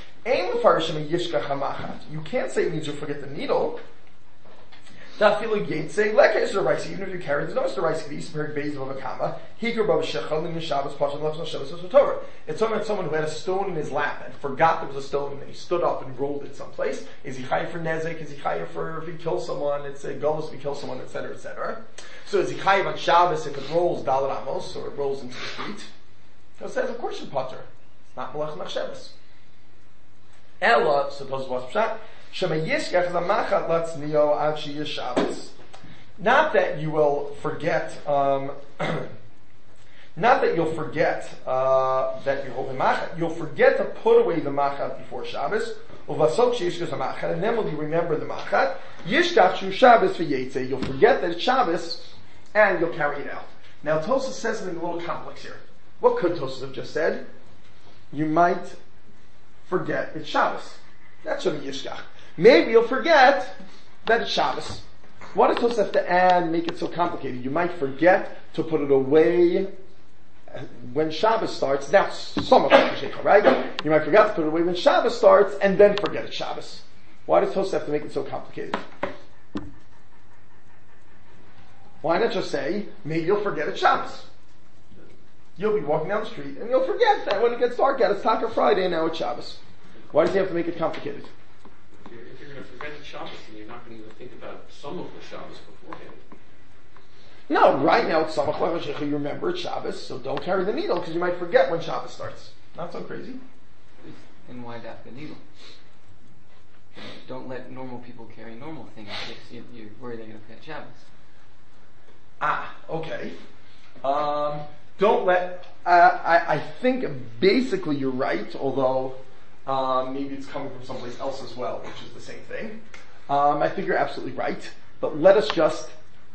You can't say it means you forget the needle. Even if you carry, there's no Mr. It's someone who had a stone in his lap and forgot there was a stone and then he stood up and rolled it someplace. Is he chayiv for nezek? Is he chayiv for if he kills someone? It's a golus if he kills someone, etc., etc. So is he chayiv on Shabbos if it rolls Dalet Amos or it rolls into the street? So it says, of course you're potter. It's not Melech Machshavas. Ella, suppose what's pshat? Shema Yishkach Lamachat Latz Neo Ad Sheyesh Shabbos. Not that you will forget, not that you'll forget, that you're holding Machat. You'll forget to put away the Machat before Shabbos. Uvasok Sheyishkach Lamachat. And then will you remember the Machat? Yishkach Shu Shabbos V'Yetze. You'll forget that it's Shabbos and you'll carry it out. Now Tosfos says something a little complex here. What could Tosfos have just said? You might forget it's Shabbos. That's Shema Yishkach. Maybe you'll forget that it's Shabbos. What does Tosfos have to add, make it so complicated? You might forget to put it away when Shabbos starts. That's somewhat complicated, right? You might forget to put it away when Shabbos starts and then forget it's Shabbos. Why does Tosfos have to make it so complicated? Why not just say, maybe you'll forget it's Shabbos? You'll be walking down the street and you'll forget that when it gets dark out, it's Taka Friday and now it's Shabbos. Why does he have to make it complicated? If you're going to forget it's Shabbos, then you're not going to even think about some of the Shabbos beforehand. No, right now it's Samach Lachashich, you remember it's Shabbos, so don't carry the needle because you might forget when Shabbos starts. Not so crazy. And why the needle? Don't let normal people carry normal things if you're worried they're going to forget Shabbos. Okay. Don't let, I think basically you're right, although Maybe it's coming from someplace else as well, which is the same thing. I think you're absolutely right. But let us just...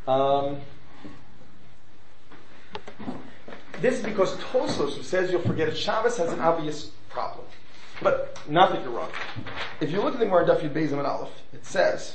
this is because Tosfos, who says you'll forget it Shabbos, has an obvious problem. But not that you're wrong. If you look at the Gemara Daf Yud Beis and Aleph, it says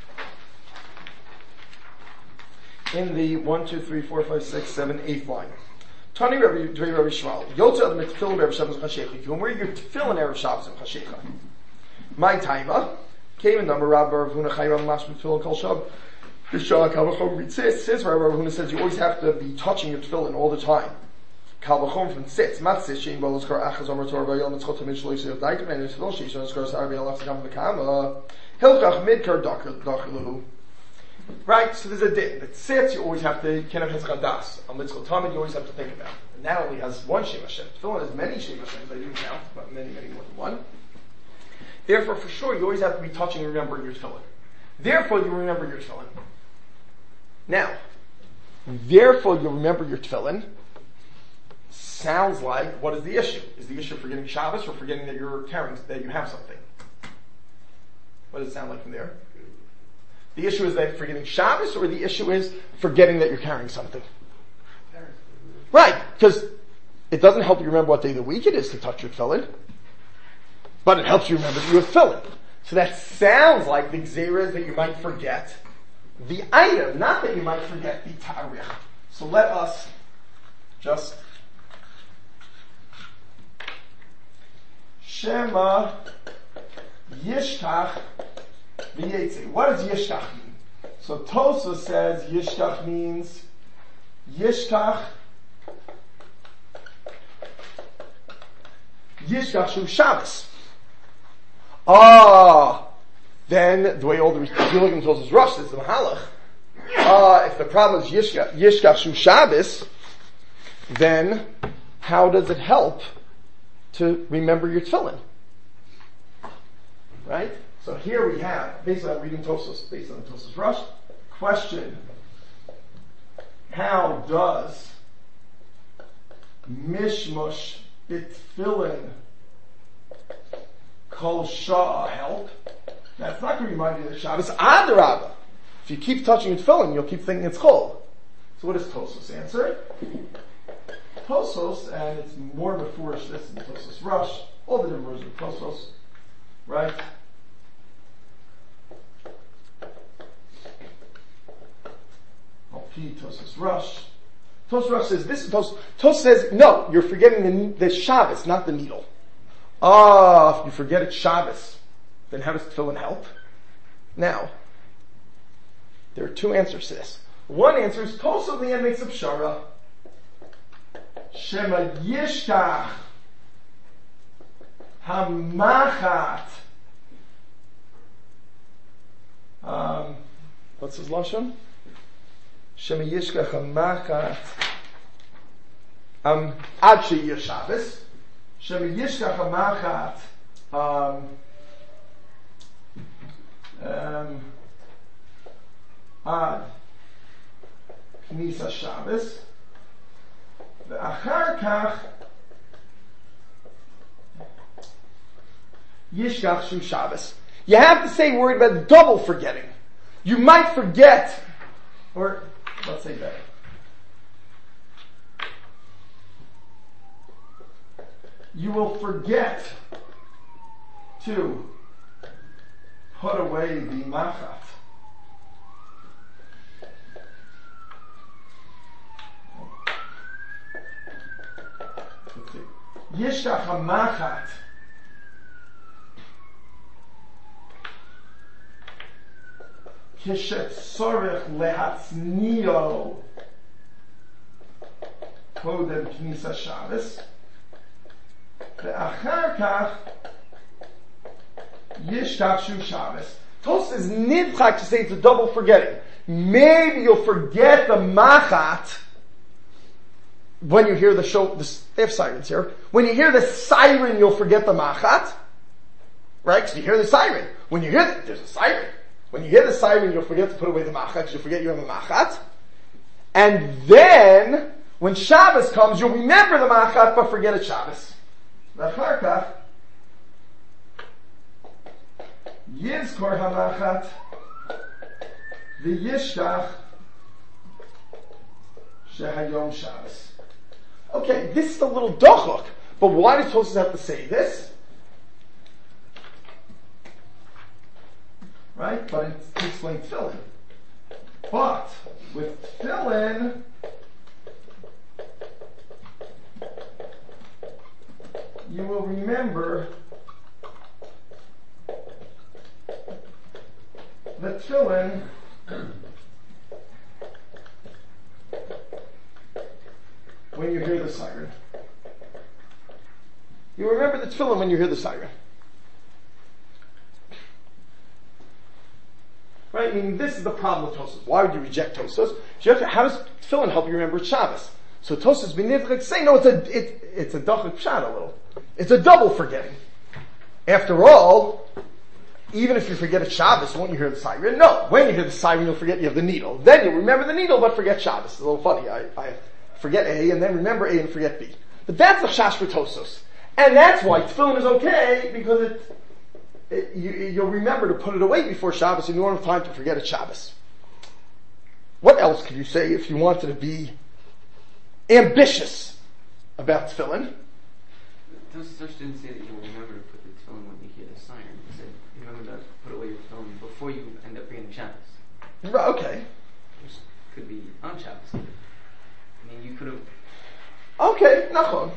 in the 1, 2, 3, 4, 5, 6, 7, 8th line, Tani Rabbi Shmuel, Yotza the Tefillin Erev Shabbos Chashecha. You can wear your Tefillin Erev Shabbos and Chashecha. My taima came in number Rabbi Rav Huna Chayram Mashma Tefillin Kol Shab. B'Shah Kalvachom Ritzis says Rabbi Rav Huna says you always have to be touching your Tefillin all the time. Kalvachom from tzitz matzis shein bolos kar achaz omer Torah v'yom mitzchot tamid shlo yisrael daitem and Tefillin sheishon skar sar v'yalach tzigam v'kama hilchach midkar dacher lahu. Right, so there's a din. But tzitz, you always have to, kenach hezchadas. On mitzvot tamid, you always have to think about. And that only has one Shem Hashem. Tefillin has many Shem Hashems, I didn't count, but many, many more than one. Therefore, for sure, you always have to be touching and remembering your tefillin. Therefore, you remember your tefillin. Now, therefore, you remember your tefillin sounds like, what is the issue? Is the issue forgetting Shabbos or forgetting that you're carrying, that you have something? What does it sound like from there? The issue is that forgetting Shabbos, or the issue is forgetting that you're carrying something? Right, because it doesn't help you remember what day of the week it is to touch your tefillin, but it helps you remember that you have tefillin. So that sounds like the gzera is that you might forget the item, not that you might forget the tarikh. So let us just Shema Yishkach V'yetze. What does Yishkach mean? So Tosfos says Yishkach means Yishkach Shu Shabbos. Then the way all the Gilligan Tosfos Rush is the Mahalach. If the problem is Yishkach Shu Shabbos, then how does it help to remember your tefillin? Right? So here we have, based on reading Tosfos, based on Tosfos Rush, question: how does Mishmush B'Tefillin Kol Shah help? That's not going to remind you of Shabbos. Adarabah. If you keep touching your tefillin, you'll keep thinking it's chol. So what does Tosfos answer? Tosfos, and it's more mefurish this than Tosfos Rush, all the different versions of Tosfos, right? Tosfos Rush. Tosfos Rush says this. Tosfos says no. You're forgetting the Shabbos, not the needle. If you forget it's Shabbos, then how does tefillin help? Now, there are two answers to this. One answer is Tosfos the end makes a pshara. Shema Yishkach Hamachat. What's his lashon? Shema Yishkach Hamachat Ad She'yir Shabbos. Shema Yishkach Hamachat Ad Knisa Shabbos. Ve'achar kach Yishkach Shu Shabbos. You have to say worried about double forgetting. You might forget, or let's say better. You will forget to put away the machat. Yishkach hamachat kishet sorech lehatznio kodem knisa Shabbos ve'achar kach Yishkach Shu Shabbos. Tosfos is nidchak to say it's a double forgetting. Maybe you'll forget the machat when you hear the show. They have sirens here. When you hear the siren, you'll forget the machat, right? Because you hear the siren. When you hear there's a siren. When you hear the siren, you'll forget to put away the machat because you'll forget you have a machat. And then when Shabbos comes, you'll remember the machat but forget it's Shabbos. V'achar kach Yizkor hamachat v'yishtach shehayom Shabbos. Okay, this is a little dochok, but why does Tosfos have to say this? Right? But it's to explain tefillin. But with tefillin, you will remember that tefillin when you hear the siren. You remember the tefillin when you hear the siren. Right? I mean, this is the problem with Tosfos. Why would you reject Tosfos? How does tefillin help you remember Shabbos? So Tosfos B'nidchik say, no, it's a dachik pshat a little. It's a double forgetting. After all, even if you forget a Shabbos, won't you hear the siren? No. When you hear the siren, you'll forget you have the needle. Then you'll remember the needle, but forget Shabbos. It's a little funny. I forget A, and then remember A and forget B. But that's the chash for Tosfos. And that's why tefillin is okay, because you'll remember to put it away before Shabbos, and you won't have time to forget it Shabbos. What else could you say if you wanted to be ambitious about tefillin? Tosfos didn't say that you will remember to put the tefillin when you hear the siren. He said, remember to put away your tefillin before you end up forgetting Shabbos. Right, okay. Which could be on Shabbos. I mean, you could have... Okay, nachon.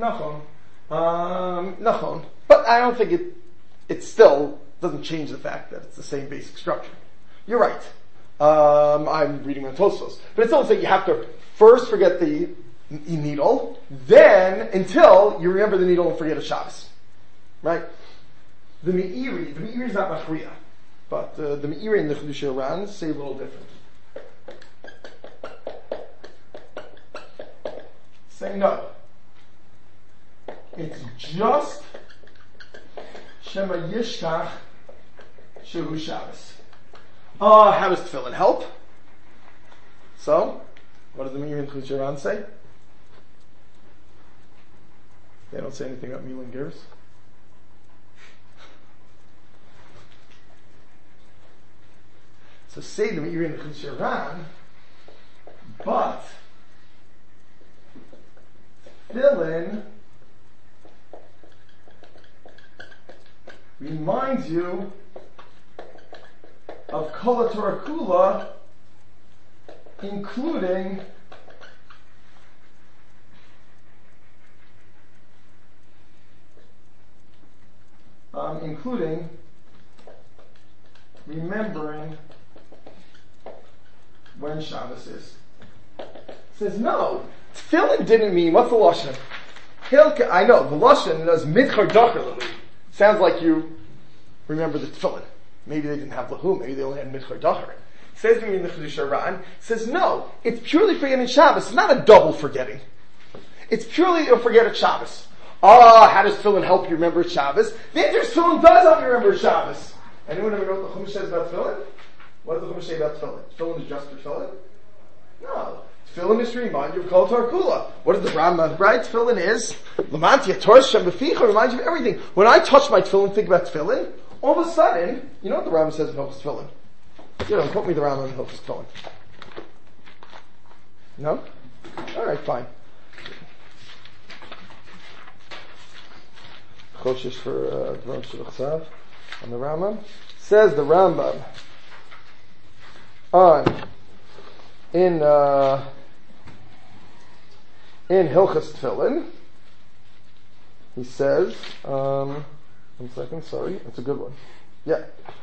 But I don't think it still doesn't change the fact that it's the same basic structure. You're right. I'm reading on Tosfos. But it's also you have to first forget the needle, then until you remember the needle and forget a Shabbos. Right? The Meiri is not Machriya, but the Meiri and the Chedush Ran say a little different. Say no. It's just Shema Yishtach Shehu Shabbos. How does tefillin help? So, what does the Meiri and Chedush Ran say? They don't say anything about Milan Girs. So say the Meiri and Chedush Ran, but tefillin reminds you of Kol HaTorah Kula, including remembering when Shabbos is. Says no, tefillin didn't mean, what's the lashon? I know the lashon does midchar dacher. Sounds like you remember the tefillin. Maybe they didn't have lahu. Maybe they only had midchar dacher. Says me in the Chedush Ran. Says no, it's purely forgetting Shabbos. It's not a double forgetting. It's purely a forget at Shabbos. How does tefillin help you remember Shabbos? The answer is tefillin does help you remember Shabbos. Anyone ever know what the Chumash says about tefillin? What does the Chumash say about tefillin? Tefillin is just for tefillin? No. Tefillin is to remind you of Kol HaTorah Kula. What is the Rambam? Right? Tefillin is Lamantia Torah Shem B'ficha, reminds you of everything. When I touch my tefillin, think about tefillin. All of a sudden, you know what the Rambam says in Hilchos Tefillin? You don't quote me the Rambam in Hilchos Tefillin. No? Alright, fine. Choshesh for Dvarim Shel Chsav on the Rambam. Says the Rambam in Hilchos Tefillin, he says, 1 second, sorry, it's a good one. Yeah.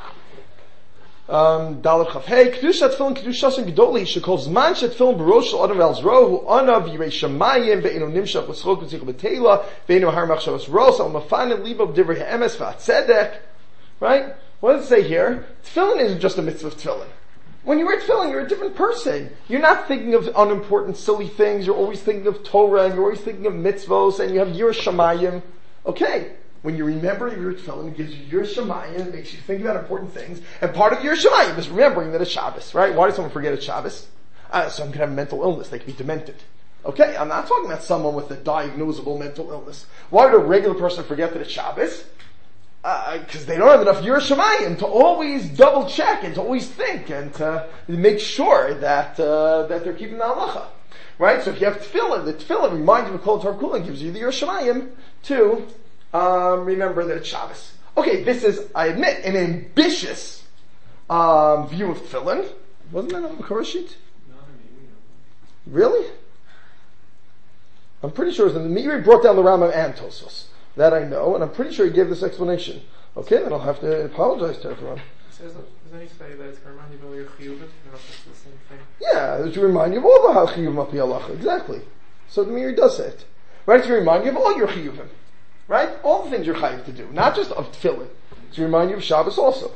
Dalet Chaf Hey, Kedusha Tefillin, Kedusha Shem Gedoli, Shekol Zman Shetfillin Barosh Shel Adam Ve'al Zrohu, Anav Yirei Shamayim, Ve'enu Nimshach L'Schok V'Tzich B'Teila, Ve'enu Har Machshavos Ros, Al Mafanim Libo B'Divrei Ha'emes V'Atzedek. Right? What does it say here? Tefillin isn't just a mitzvah of tefillin. When you wear tefillin, you're a different person. You're not thinking of unimportant, silly things. You're always thinking of Torah, and you're always thinking of mitzvos, and you have Yiras Shamayim. Okay. When you remember your tefillin, it gives you Yiras Shamayim, it makes you think about important things, and part of Yiras Shamayim is remembering that it's Shabbos, right? Why does someone forget it's Shabbos? Someone can have a mental illness, they can be demented. Okay, I'm not talking about someone with a diagnosable mental illness. Why would a regular person forget that it's Shabbos? because they don't have enough Yiras Shamayim to always double check and to always think and to make sure that they're keeping the halacha. Right? So if you have tefillin, the tefillin reminds you of Kol Torah Kula and gives you the Yiras Shamayim to remember that it's Shabbos. Okay, this is, I admit, an ambitious view of tefillin. Wasn't that on the Korah sheet? Really? I'm pretty sure it was in the Meiri brought down the Rambam and Tosfos. That I know, and I'm pretty sure he gave this explanation. Okay, then I'll have to apologize to everyone. Doesn't he say that it's going to remind you of all your chiyuvim? It's the same thing. Yeah, to remind you of all the chiyuvim api halacha. Exactly. So the Meiri does say it. Right? To remind you of all your chiyuvim. Right? All the things you're chayiv to do. Not just of tefillin. To remind you of Shabbos also.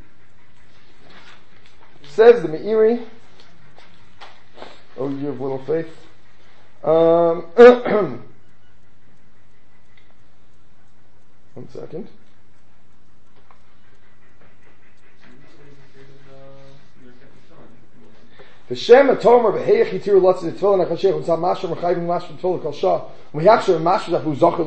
Says the Meiri, oh, you have little faith. One second. V'shem atomer v'heyach yitir lotzes tefillin hachashech v'tzah mashra m'chayim mashra tefillin kol shah v'yachsher mashra zahu zocher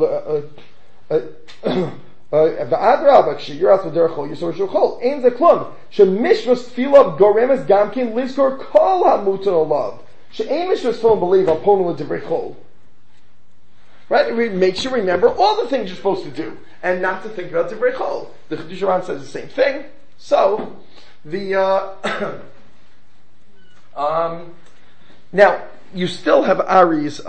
v'adrabah kshiyiras v'derechol yisor shulchol ein ze klum shemishvus tefillah goremes gamkin lizkor kol hamutan olav she'ein mishvus tefillin believe upon l'divrei chol. Right? It makes you remember all the things you're supposed to do, and not to think about Divrei Chol. The Chedush Haran says the same thing. So, now, you still have Ari's,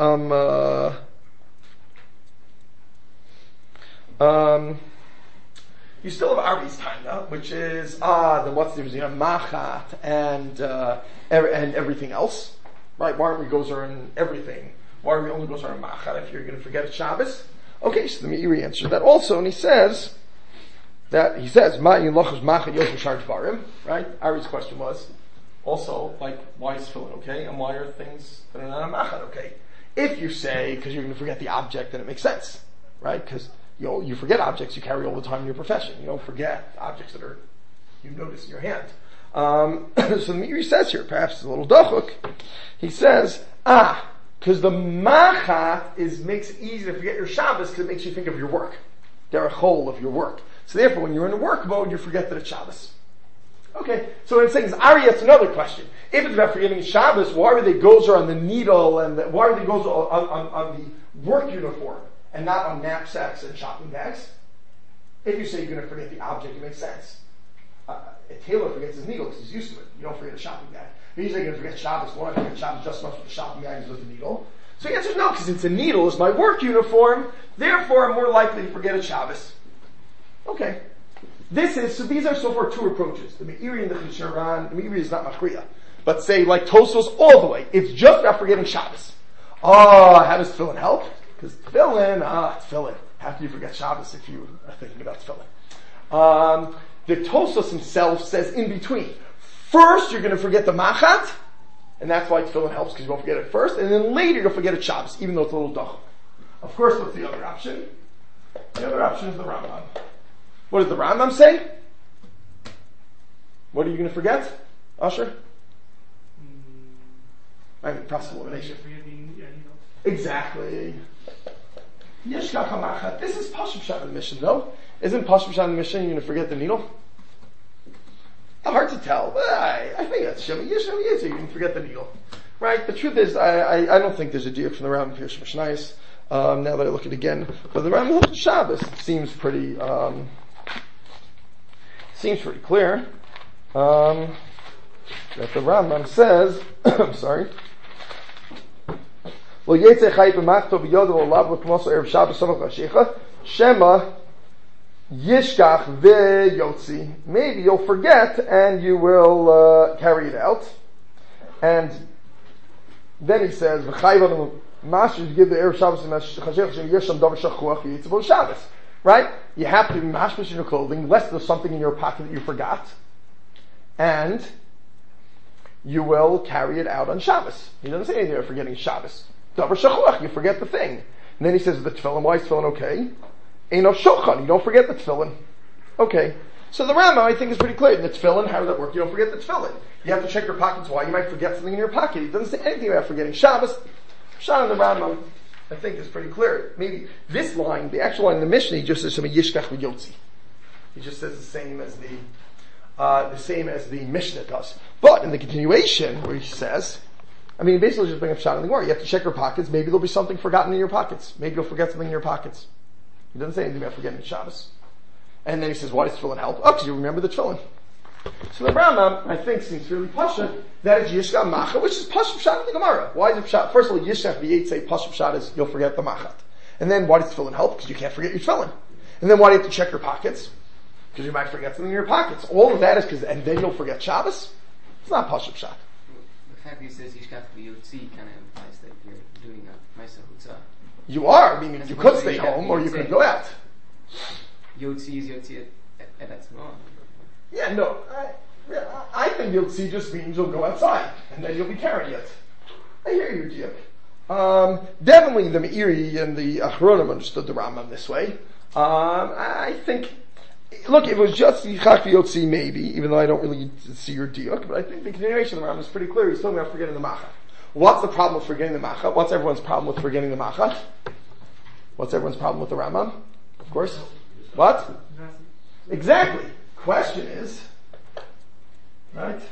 you still have Ari's Taina, which is, then what's the difference, Machat, and everything else. Right? Why aren't we Gozer and everything? Why are we only goes on Machat if you're going to forget it's Shabbos? Okay, so the Meiri answers that also, and he says, Ma'yin lochus Machat yosem shar dvarim, right? Ari's question was, also, like, why is tefillin okay, and why are things that are not on Machat okay? If you say, because you're going to forget the object, then it makes sense, right? Because, you forget objects you carry all the time in your profession. You don't forget objects that you notice in your hand. So the Meiri says here, perhaps it's a little dachuk, he says, because the machat makes it easy to forget your Shabbos because it makes you think of your work. They're a whole of your work. So therefore, when you're in a work mode, you forget that it's Shabbos. Okay, so what I'm saying is, Ari, that's another question. If it's about forgetting Shabbos, why are they gozer on the needle and why are they gozer on the work uniform and not on knapsacks and shopping bags? If you say you're going to forget the object, it makes sense. A tailor forgets his needle because he's used to it. You don't forget a shopping bag. But usually you're going to forget Shabbos. Why forget Shabbos just as much with the shopping bag as with the needle? So the answer is no, because it's a needle, it's my work uniform, therefore I'm more likely to forget a Shabbos. Okay. So these are so far two approaches. The Meiri and the Chedush Haran. The Meiri is not Machriya. But say, like Tosfos, all the way. It's just about forgetting Shabbos. How does tefillin help? Because tefillin. How can you forget Shabbos if you are thinking about tefillin? The Tosfos himself says in between. First, you're going to forget the machat, and that's why tefillin helps, because you won't forget it first, and then later you'll forget it Shabbos, even though it's a little dachuk. Of course, what's the other option? The other option is the Rambam. What does the Rambam say? What are you going to forget, Asher? I mean, process of elimination. Exactly. Yeshkach HaMachat. This is Pashut Pshat in the Mishnah, no? Isn't Pashut Pshat in the Mishnah you're going to forget the needle? Hard to tell, but I think that's Shema Yisrael. You can forget the needle. Right? The truth is, I don't think there's a deal from the Rambam here, Mishnayos. Now that I look at it again. But the Rambam looks at Shabbos. It seems pretty clear. That the Rambam says, I'm sorry. Well, Yetzei Chayip B'machto B'yodav Olav L'Kmoso Erev Shabbos Samach Hashecha Shema Yishkach V'yotzi. Maybe you'll forget and you will carry it out. And then he says, V'chayv Mashra give the Erev Shabbos Hashecha Shem Yesham Davar Shachuach Yitzvot Shabbos. Right? You have to be mashmish in your clothing, lest there's something in your pocket that you forgot. And you will carry it out on Shabbos. He doesn't say anything about forgetting Shabbos. Davar shachuach, you forget the thing. And then he says the tefillin, why is tefillin okay? Eino shochan, you don't forget the tefillin. Okay. So the Rambam, I think, is pretty clear. In the tefillin, how does that work? You don't forget the tefillin. You have to check your pockets why you might forget something in your pocket. He doesn't say anything about forgetting Shabbos. Shana the Rambam, I think, is pretty clear. Maybe this line, the actual line in the Mishnah, he just says some yishkach v'yotzi. He just says the same as the Mishnah does. But in the continuation, where he says, he basically just bring up shot in the Gemara. You have to check your pockets. Maybe there'll be something forgotten in your pockets. Maybe you'll forget something in your pockets. He doesn't say anything about forgetting Shabbos. And then he says, why does tefillin help? Oh, because you remember the tefillin. So the Rambam, I think, seems really pasha that it's Yishka Macha, which is pasha pshat in the Gemara. Why is it pshat? First of all, Yishka v'yet say pasha pshat is you'll forget the machat. And then why does tefillin help? Because you can't forget your tefillin. And then why do you have to check your pockets? Because you might forget something in your pockets. All of that is because, and then you'll forget Shabbos. It's not pasha pshat. The fact that he says Yishka v'yotzi kind of implies that you're doing a Maisa Hutzah. You are. You could stay home or you could go out. Yotzi is Yotzi at that small. Yeah, no. I think Yotzi just means you'll go outside and then you'll be carrying it. I hear you, Diak. Definitely the Meiri and the Achronim understood the Rambam this way. I think, look, if it was just Yichak Yotzi, maybe, even though I don't really see your Diak, but I think the continuation of the Rambam is pretty clear. He's talking about forgetting the Machat. What's the problem with forgetting the Machat? What's everyone's problem with forgetting the Machat? What's everyone's problem with the Rambam? Of course. What? Exactly. Question is, right?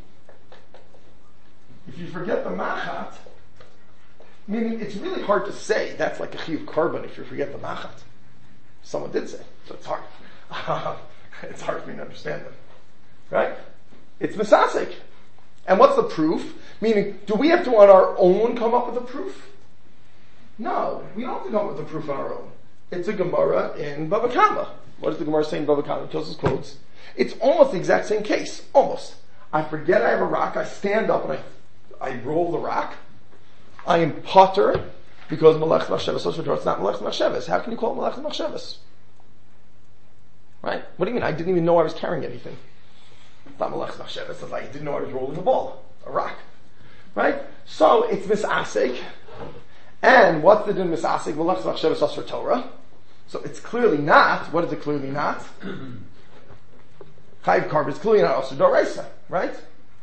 If you forget the Machat, meaning it's really hard to say that's like a Chiyuv Korban if you forget the Machat. Someone did say, so it's hard. It's hard for me to understand them. Right? It's Misasik. And what's the proof? Meaning, do we have to on our own come up with a proof? No, we don't have to come up with a proof on our own. It's a Gemara in Bava Kama. What does the Gemara say in Bava Kama? Tosfos quotes. It's almost the exact same case. Almost. I forget I have a rock, I stand up and I roll the rock. I am potter because Melech Machshavas, it's not Melech Machshavas. How can you call it Melech Machshavas? Right? What do you mean? I didn't even know I was carrying anything. It's not Melech Machshavas. It's like I didn't know I was rolling a ball, a rock. Right? So it's Misasik. And what's the din Misasik? Melech Machshavas Asr Torah. So it's clearly not. What is it clearly not? Chayiv Karba is clearly not Asr Doraisa, right?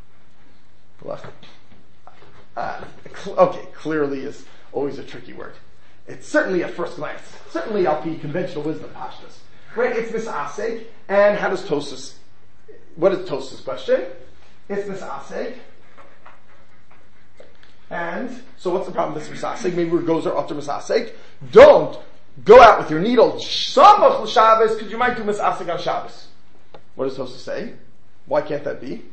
Okay, clearly is always a tricky word. It's certainly at first glance. Certainly Al-Pi conventional wisdom, Pashtas. Right? It's Misasik. And how does Tosfos, what is Tosfos' question? It's Misasik. And, so what's the problem with this Misasik? Maybe where goes are up to Misasik. Don't go out with your needle, Shabbat Shabbos, because you might do Misasik on Shabbos. What does Tosfos say? Why can't that be?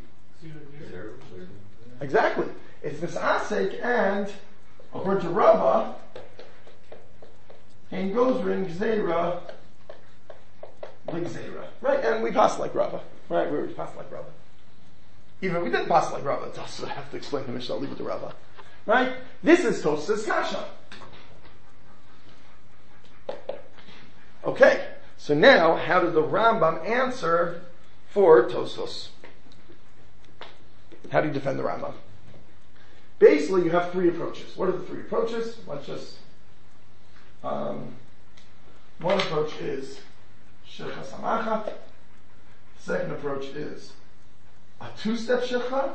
Exactly. It's Misasik, and according to Rava, and goes rin Gzeira, Ligzeira. Right? And we pass like Rava. Right? We pass like Rava. Even if we didn't pass like Rava, it's also I have to explain the Mishnah, I'll leave it to Rava. Right? This is Tosfos Kasha. Okay, so now how did the Rambam answer for Tosfos? How do you defend the Rambam? Basically, you have three approaches. What are the three approaches? Let's just one approach is Shircha Samachat. Second approach is a two-step Shircha.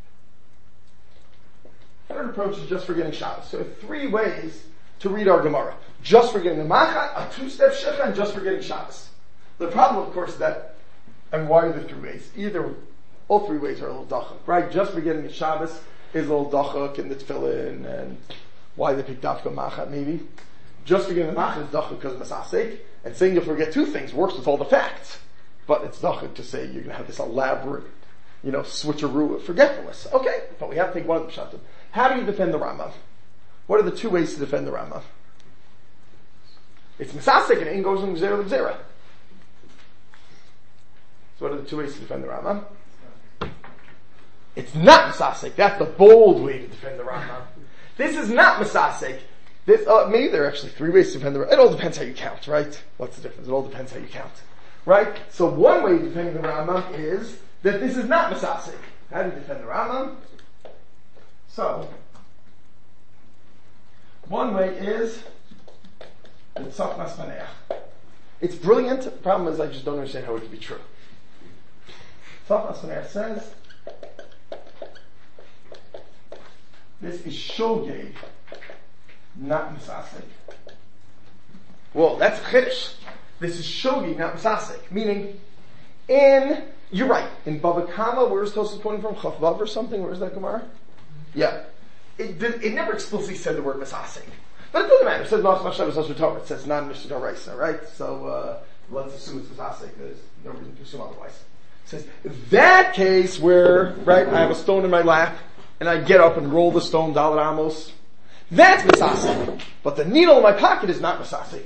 Third approach is just forgetting Shabbos. So three ways to read our Gemara. Just forgetting the Machat, a two-step Shircha, and just forgetting Shabbos. The problem, of course, and why are the three ways? All three ways are a little dachuk, right? Just forgetting the Shabbos is a little dachuk in the tefillin, and why they picked Dafka Machat, maybe. Just forgetting the Machat is dachuk because of Masasek, and saying you'll forget two things works with all the facts. But it's dachuk to say you're going to have this elaborate, switcheroo of forgetfulness. Okay, but we have to take one of the pshatim. How do you defend the Rambam? What are the two ways to defend the Rambam? It's Masasek and it goes from Gzera to Gzera. So what are the two ways to defend the Rambam? It's not Masasek. That's the bold way to defend the Rambam. This is not Masasek. Maybe there are actually three ways to defend the Rambam. It all depends how you count, right? What's the difference? It all depends how you count. Right? So one way of defending the Rambam is that this is not Masasek. How do you defend the Rambam? So, one way is Tzach Masmaneach. It's brilliant. The problem is I just don't understand how it could be true. Tzach Masmaneach says this is Shogeg, not Misasek. Well, that's Chiddush. This is shogi, not misasik. Meaning, you're right, in Bava Kama, where's Tosfos pointing from? Chaf Vav or something? Where's that Gemara? Yeah. It never explicitly said the word misasik. But it doesn't matter. It says Nas Mashav Sasha Torah. It says non Mishnah Raisa, right? So, let's assume it's misasik. There's no reason to assume otherwise. It says, that case where, right, I have a stone in my lap, and I get up and roll the stone, Dalet Amos, that's misasik. But the needle in my pocket is not misasik.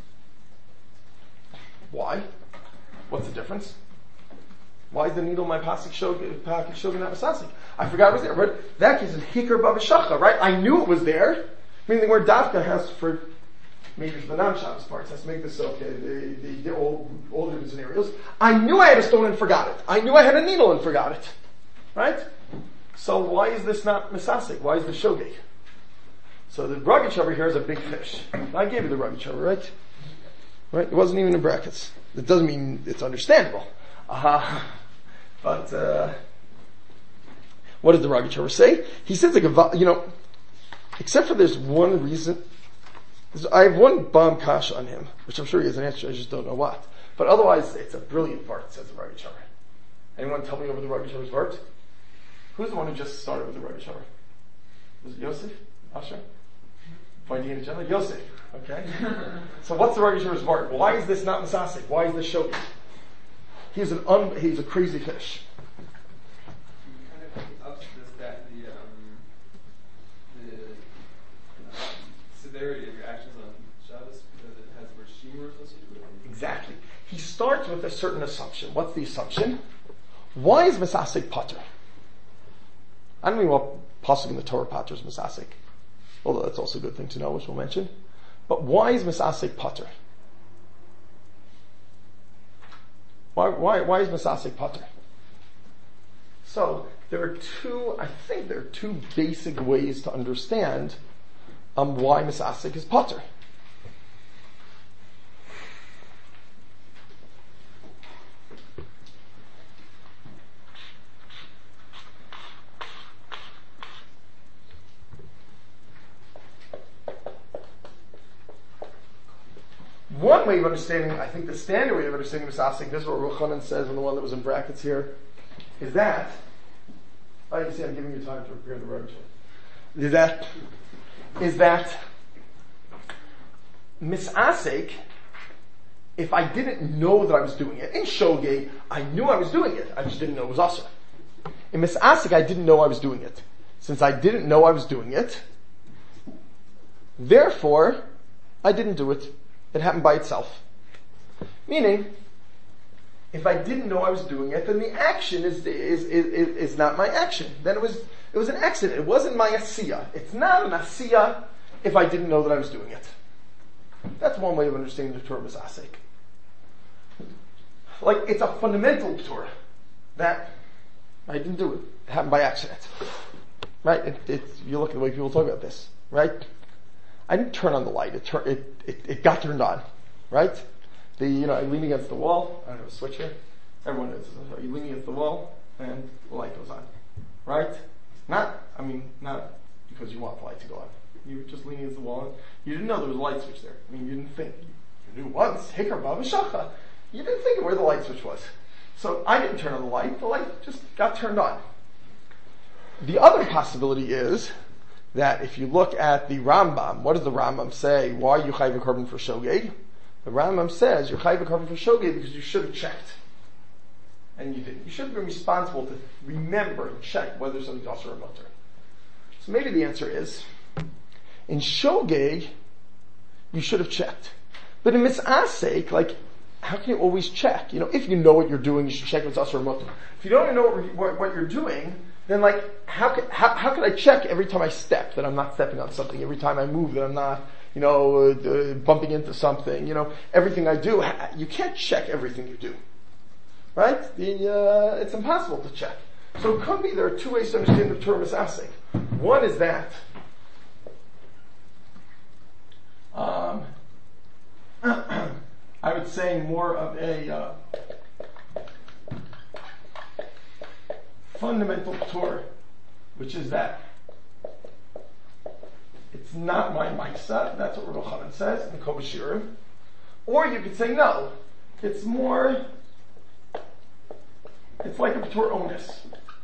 Why? What's the difference? Why is the needle in my pocket shogi not misasik? I forgot it was there, but that case is hikar b'avashacha, right? I knew it was there. Meaning the word dafka has for, maybe for the non-Shabbos parts, has to make this okay, the all different scenarios. I knew I had a stone and forgot it. I knew I had a needle and forgot it. Right? So why is this not misasik? Why is the shogi? So the Ragich over here is a big fish. I gave you the Ragich over, right? Right? It wasn't even in brackets. That doesn't mean it's understandable. But, what does the Ragich over say? He says except for there's one reason, I have one bomb kash on him, which I'm sure he has an answer, I just don't know what. But otherwise, it's a brilliant part, says the Ragich over. Anyone tell me over the Ragich over's part? Who's the one who just started with the Ragich over? Was it Yosef? Asher? Pointing at each other? Yosef. Okay. So what's the Ragich over's part? Why is this not misasik? Why is this shogi? He's a crazy fish. Kind of ups this that the severity of your actions on Shabbos because it has the word shimur associated with it. Exactly. He starts with a certain assumption. What's the assumption? Why is misasik pater? I don't mean what pasuk in the Torah pater is misasik, although that's also a good thing to know, which we'll mention. But why is misasik pater? Why is misasik pater? So I think there are two basic ways to understand why misasik is pater. One way of understanding, I think the standard way of understanding misasik, this is what Ruchanan says in the one that was in brackets here, is that, you see I'm giving you time to prepare the road. Is that misasik, if I didn't know that I was doing it, in shogeg, I knew I was doing it, I just didn't know it was asur. In misasik, I didn't know I was doing it. Since I didn't know I was doing it, therefore, I didn't do it. It happened by itself. Meaning, if I didn't know I was doing it, then the action is not my action. Then it was an accident. It wasn't my asiyah. It's not an asiyah if I didn't know that I was doing it. That's one way of understanding the Torah misasik. Like, it's a fundamental Torah that I didn't do it. It happened by accident. Right? You look at the way people talk about this. Right? I didn't turn on the light. It got turned on, right? I lean against the wall. I don't have a switch here. Everyone is. So you lean against the wall, and the light goes on, right? Not because you want the light to go on. You were just leaning against the wall. And you didn't know there was a light switch there. I mean, you didn't think. You knew once. Hikar b'avashacha. You didn't think of where the light switch was. So I didn't turn on the light. The light just got turned on. The other possibility is that if you look at the Rambam, what does the Rambam say? Why are you chayv korban for shogeg? The Rambam says you're chayv korban for shogeg because you should have checked. And you didn't. You should have been responsible to remember and check whether something's asur or mutter. So maybe the answer is, in shogeg, you should have checked. But in misasek, how can you always check? If you know what you're doing, you should check if it's asur or mutter. If you don't even know what you're doing, then how could I check every time I step that I'm not stepping on something, every time I move that I'm not, bumping into something, everything I do, you can't check everything you do. Right? It's impossible to check. So it could be there are two ways to understand the Torah misasik. One is that, I would say more of a, fundamental Torah, which is that it's not my Maisa, that's what Rav Chanan says in Kol B'Shirim, Or you could say no. It's like a Patur onus.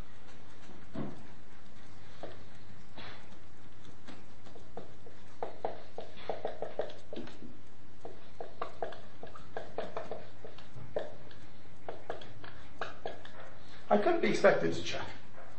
I couldn't be expected to check.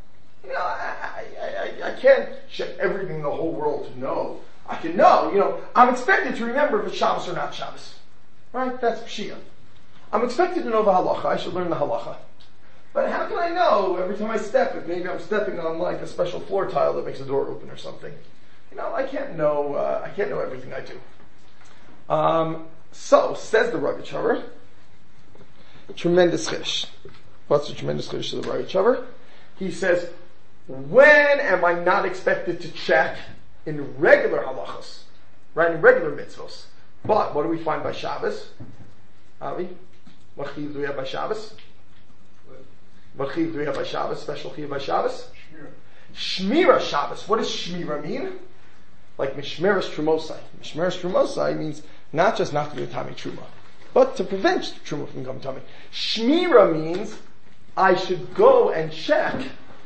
I can't check everything in the whole world to know. I can know, I'm expected to remember if it's Shabbos or not Shabbos. Right? That's Pshia. I'm expected to know the halacha. I should learn the halacha. But how can I know every time I step if maybe I'm stepping on like a special floor tile that makes the door open or something? I can't know everything I do. So, says the Rogachover, tremendous chiddush. What's the tremendous chiddush of the Rogachover? He says, when am I not expected to check in regular halachas? Right, in regular mitzvos. But what do we find by Shabbos? Avi? What chiyuv do we have by Shabbos? What chiyuv do we have by Shabbos? Special chiyuv by Shabbos? Shmira Shabbos. What does Shmira mean? Like Mishmeres Trumosai. Mishmeres Trumosai means not just not to do a Tami Truma, but to prevent Truma from becoming Tami. Shmira means I should go and check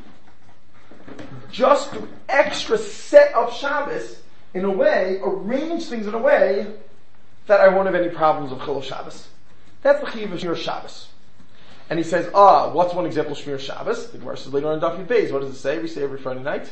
just do extra set up Shabbos in a way, arrange things in a way that I won't have any problems of Chilul Shabbos. That's the chiyuv of Shmir Shabbos. And he says, what's one example of Shmir Shabbos? The Gemara says later on in Daf Yud Beis. What does it say? We say every Friday night.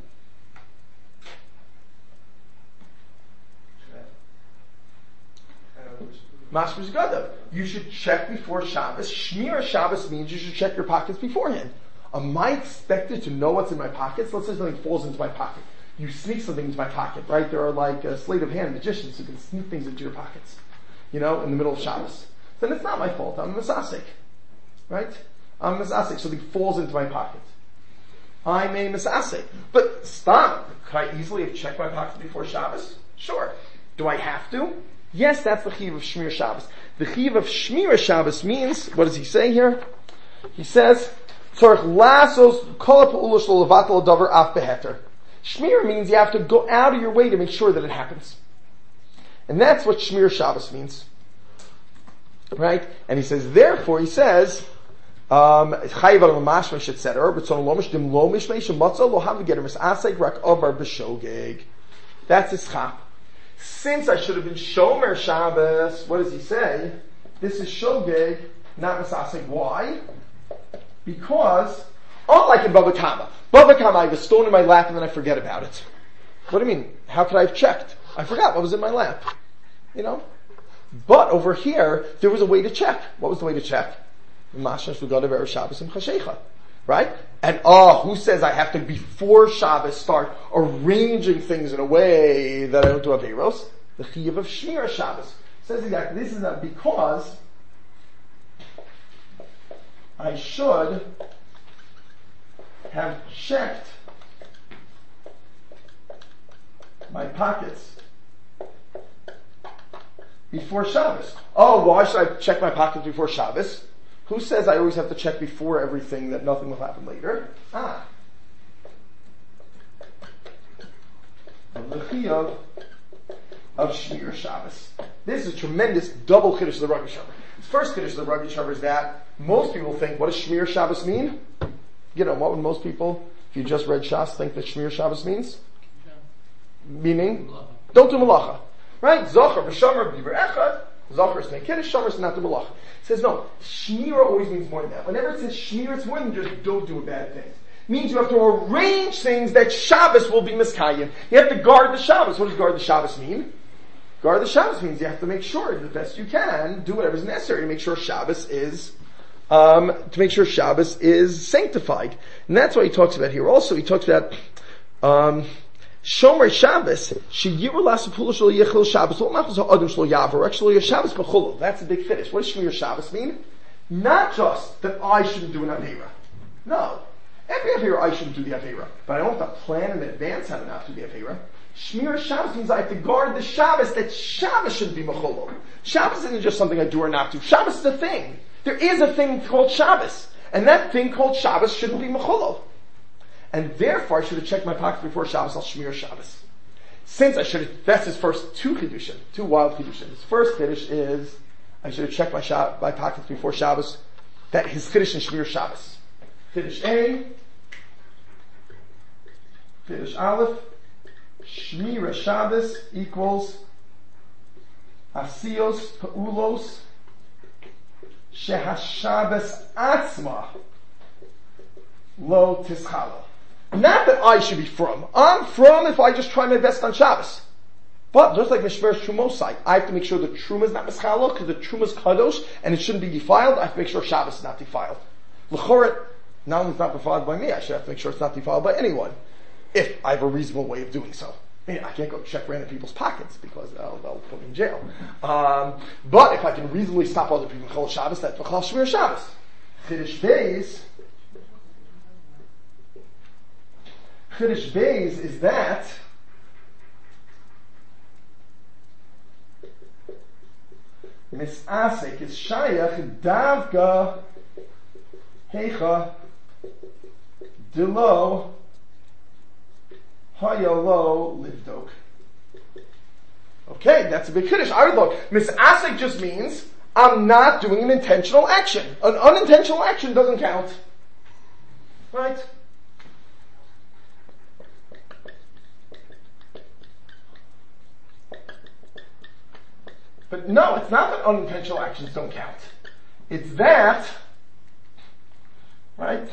Mashmas Gadav. You should check before Shabbos. Shmir Shabbos means you should check your pockets beforehand. Am I expected to know what's in my pockets? Let's say something falls into my pocket. You sneak something into my pocket, right? There are like sleight of hand magicians who can sneak things into your pockets, in the middle of Shabbos. Then it's not my fault. I'm a misasek, right? I'm a misasek. Something falls into my pocket. I'm a misasek. But stop. Can I easily have checked my pocket before Shabbos? Sure. Do I have to? Yes, that's the chiyuv of Shmir Shabbos. The chiyuv of Shmir Shabbos means, what does he say here? He says, Tzorich lasos kol ha'pa'ula shelo levatel davar af beheter. Shmir means you have to go out of your way to make sure that it happens. And that's what Shmir Shabbos means. Right? And he says, therefore, he says, chayiv al mamashmesh, etc. B'tzon lomish dim lomish meish matzah lo hav geter misasek rak avar b'shogeg. That's his chap. Since I should have been Shomer Shabbos, what does he say? This is Shogeg, not Misasek. Why? Because, unlike in Bava Kama, I have a stone in my lap and then I forget about it. What do you mean? How could I have checked? I forgot what was in my lap. But over here, there was a way to check. What was the way to check? Right? And who says I have to, before Shabbos, start arranging things in a way that I don't do Averos? The chiyuv of Shmir Shabbos says exactly this is not because I should have checked my pockets before Shabbos. Why should I check my pockets before Shabbos? Who says I always have to check before everything that nothing will happen later? The chiyuv of Shmir Shabbos. This is a tremendous double chiddush of the Rogachover. The first chiddush of the Rogachover is that most people think, what does Shmir Shabbos mean? What would most people, if you just read Shas, think that Shmir Shabbos means? Meaning? Don't do malacha. Right? Zohar, v'shomer, b'divrei echad. Zohar is kiddush, shomer is not do malacha. It says no. Shmira always means more than that. Whenever it says shmira, it's more than just don't do a bad thing. It means you have to arrange things that Shabbos will be miskayim. You have to guard the Shabbos. What does guard the Shabbos mean? Guard the Shabbos means you have to make sure the best you can do whatever is necessary to make sure Shabbos is sanctified. And that's what he talks about here. Also, he talks about Shomer Shabbos, sheyiru lasapula shel yechil Shabbos, lo machos ha'adam shel yavar, actually Shabbos b'chulu. That's a big finish. What does Shmir Shabbos mean? Not just that I shouldn't do an Aveira. No. Every Aveira I shouldn't do the Aveira. But I don't have to plan in advance how to not do the Aveira. Shmir Shabbos means I have to guard the Shabbos, that Shabbos shouldn't be mechulu. Shabbos isn't just something I do or not do. Shabbos is a thing. There is a thing called Shabbos. And that thing called Shabbos shouldn't be mechulu. And therefore, I should have checked my pockets before Shabbos, I'll Shmir Shabbos. since that's his first two wild chidushim. His first chiddush is, I should have checked my pockets before Shabbos, that his chiddush in Shmir Shabbos. Chiddush A, chiddush Aleph, Shmira Shabbos equals Asios Pa'ulos Shehashabbos Atzma Lo Tischala. Not that I should be from. I'm from if I just try my best on Shabbos. But just like Mishmer Trumosai, I have to make sure the Truma is not Mischala, because the Truma is Kadosh, and it shouldn't be defiled. I have to make sure Shabbos is not defiled. L'choret, not only it's not defiled by me, I should have to make sure it's not defiled by anyone. If I have a reasonable way of doing so. I can't go check random people's pockets because they'll put me in jail. But if I can reasonably stop other people from Chol Shabbos, that's Chol Shmir Shabbos. Chiddush Beis is that Misasek is Shayach Davka Hecha Dilo Hayalo Livdok. Okay, that's a big Kiddush. I would look. Misasek just means I'm not doing an intentional action. An unintentional action doesn't count. Right? But no, it's not that unintentional actions don't count. It's that, right?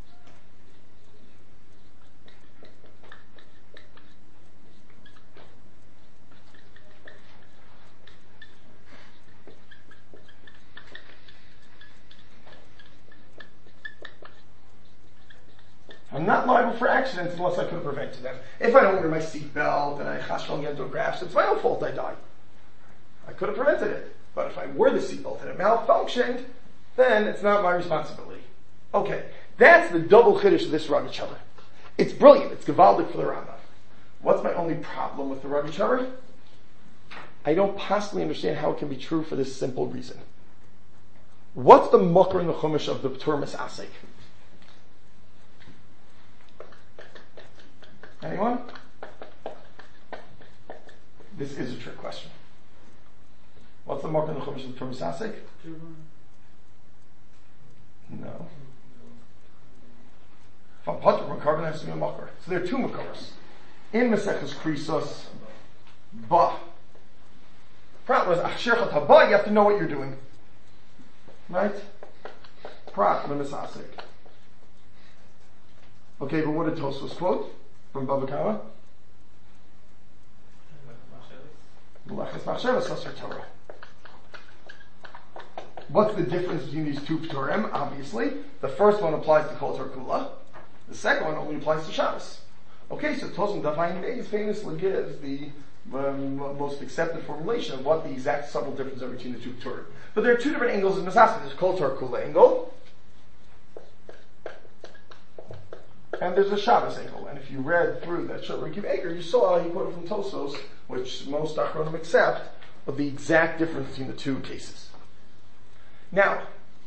I'm not liable for accidents unless I could have prevented them. If I don't wear my seatbelt and I chashal get into a crash, it's my own fault I die. I could have prevented it. But if I wore the seatbelt and it malfunctioned, then it's not my responsibility. Okay, that's the double chiddush of this Rabbi Chaver. It's brilliant. It's gevaldik for the Rambam. What's my only problem with the Rabbi Chaver? I don't possibly understand how it can be true for this simple reason. What's the mucker in the chumash of the P'tur Misasek? Anyone? This is a trick question. What's the mark in the Chumash of the P'tur Misasek? No. From Patur, from carbon has to be a makar. So there are two makars. In Maseches Krisos, ba. Problem is, Achsherchat haba, you have to know what you're doing. Right? Prat, the Misasek. Okay, but what did Tosfos quote from Bava Kama? Meleches Machshavas Asar Torah. What's the difference between these two P'turim? Obviously, the first one applies to Kol Torah Kula. The second one only applies to Shabbos. Okay, so Tosfos Daf Beis famously gives the most accepted formulation of what the exact subtle difference are between the two P'turim. But there are two different angles in Misasek. There's Kol Torah Kula angle, and there's a Shabbos angle. And if you read through that Shulchan Aruch, you saw he quoted from Tosfos, which most Achronim accept, of the exact difference between the two cases. Now,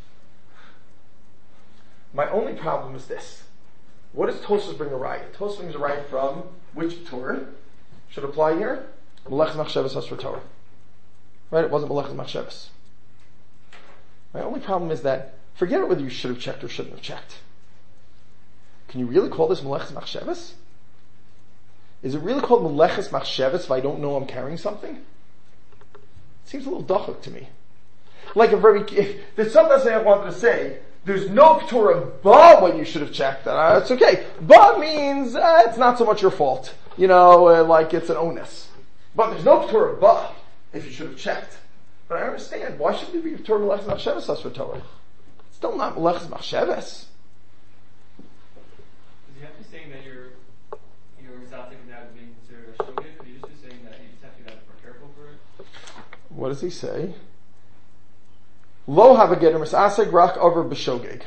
my only problem is this. What does Tosfos bring a riot? Tosfos brings a riot from which Torah should apply here? Meleches Machshavas Asar Torah. Right? It wasn't Meleches Machshavas. My only problem is that, forget whether you should have checked or shouldn't have checked. Can you really call this Meleches Machshavas? Is it really called Meleches Machshavas if I don't know I'm carrying something? It seems a little dachuk to me. Like if there's something I wanted to say, there's no P'tur ba when you should have checked that. It's okay. Ba means it's not so much your fault. Like it's an onus. But there's no P'tur ba if you should have checked. But I understand, why should there be P'tur Meleches Machshavas Asar Torah? It's still not Meleches Machshavas. You have to be saying that your Misasek is now being considered a shogeg, or you just be saying that you just have to be more careful for it? What does he say? Lo have a getter misasek rak over b'shogeg.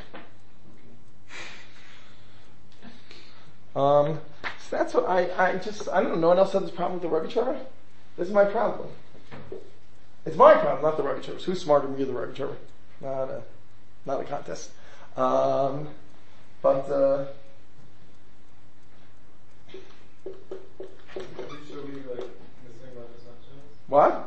So that's what I don't know. No one else had this problem with the Rebbe Trevor? This is my problem. It's my problem, not the Rebbe Trevor's. Who's smarter than me, the Rebbe Trevor? Not a contest. What?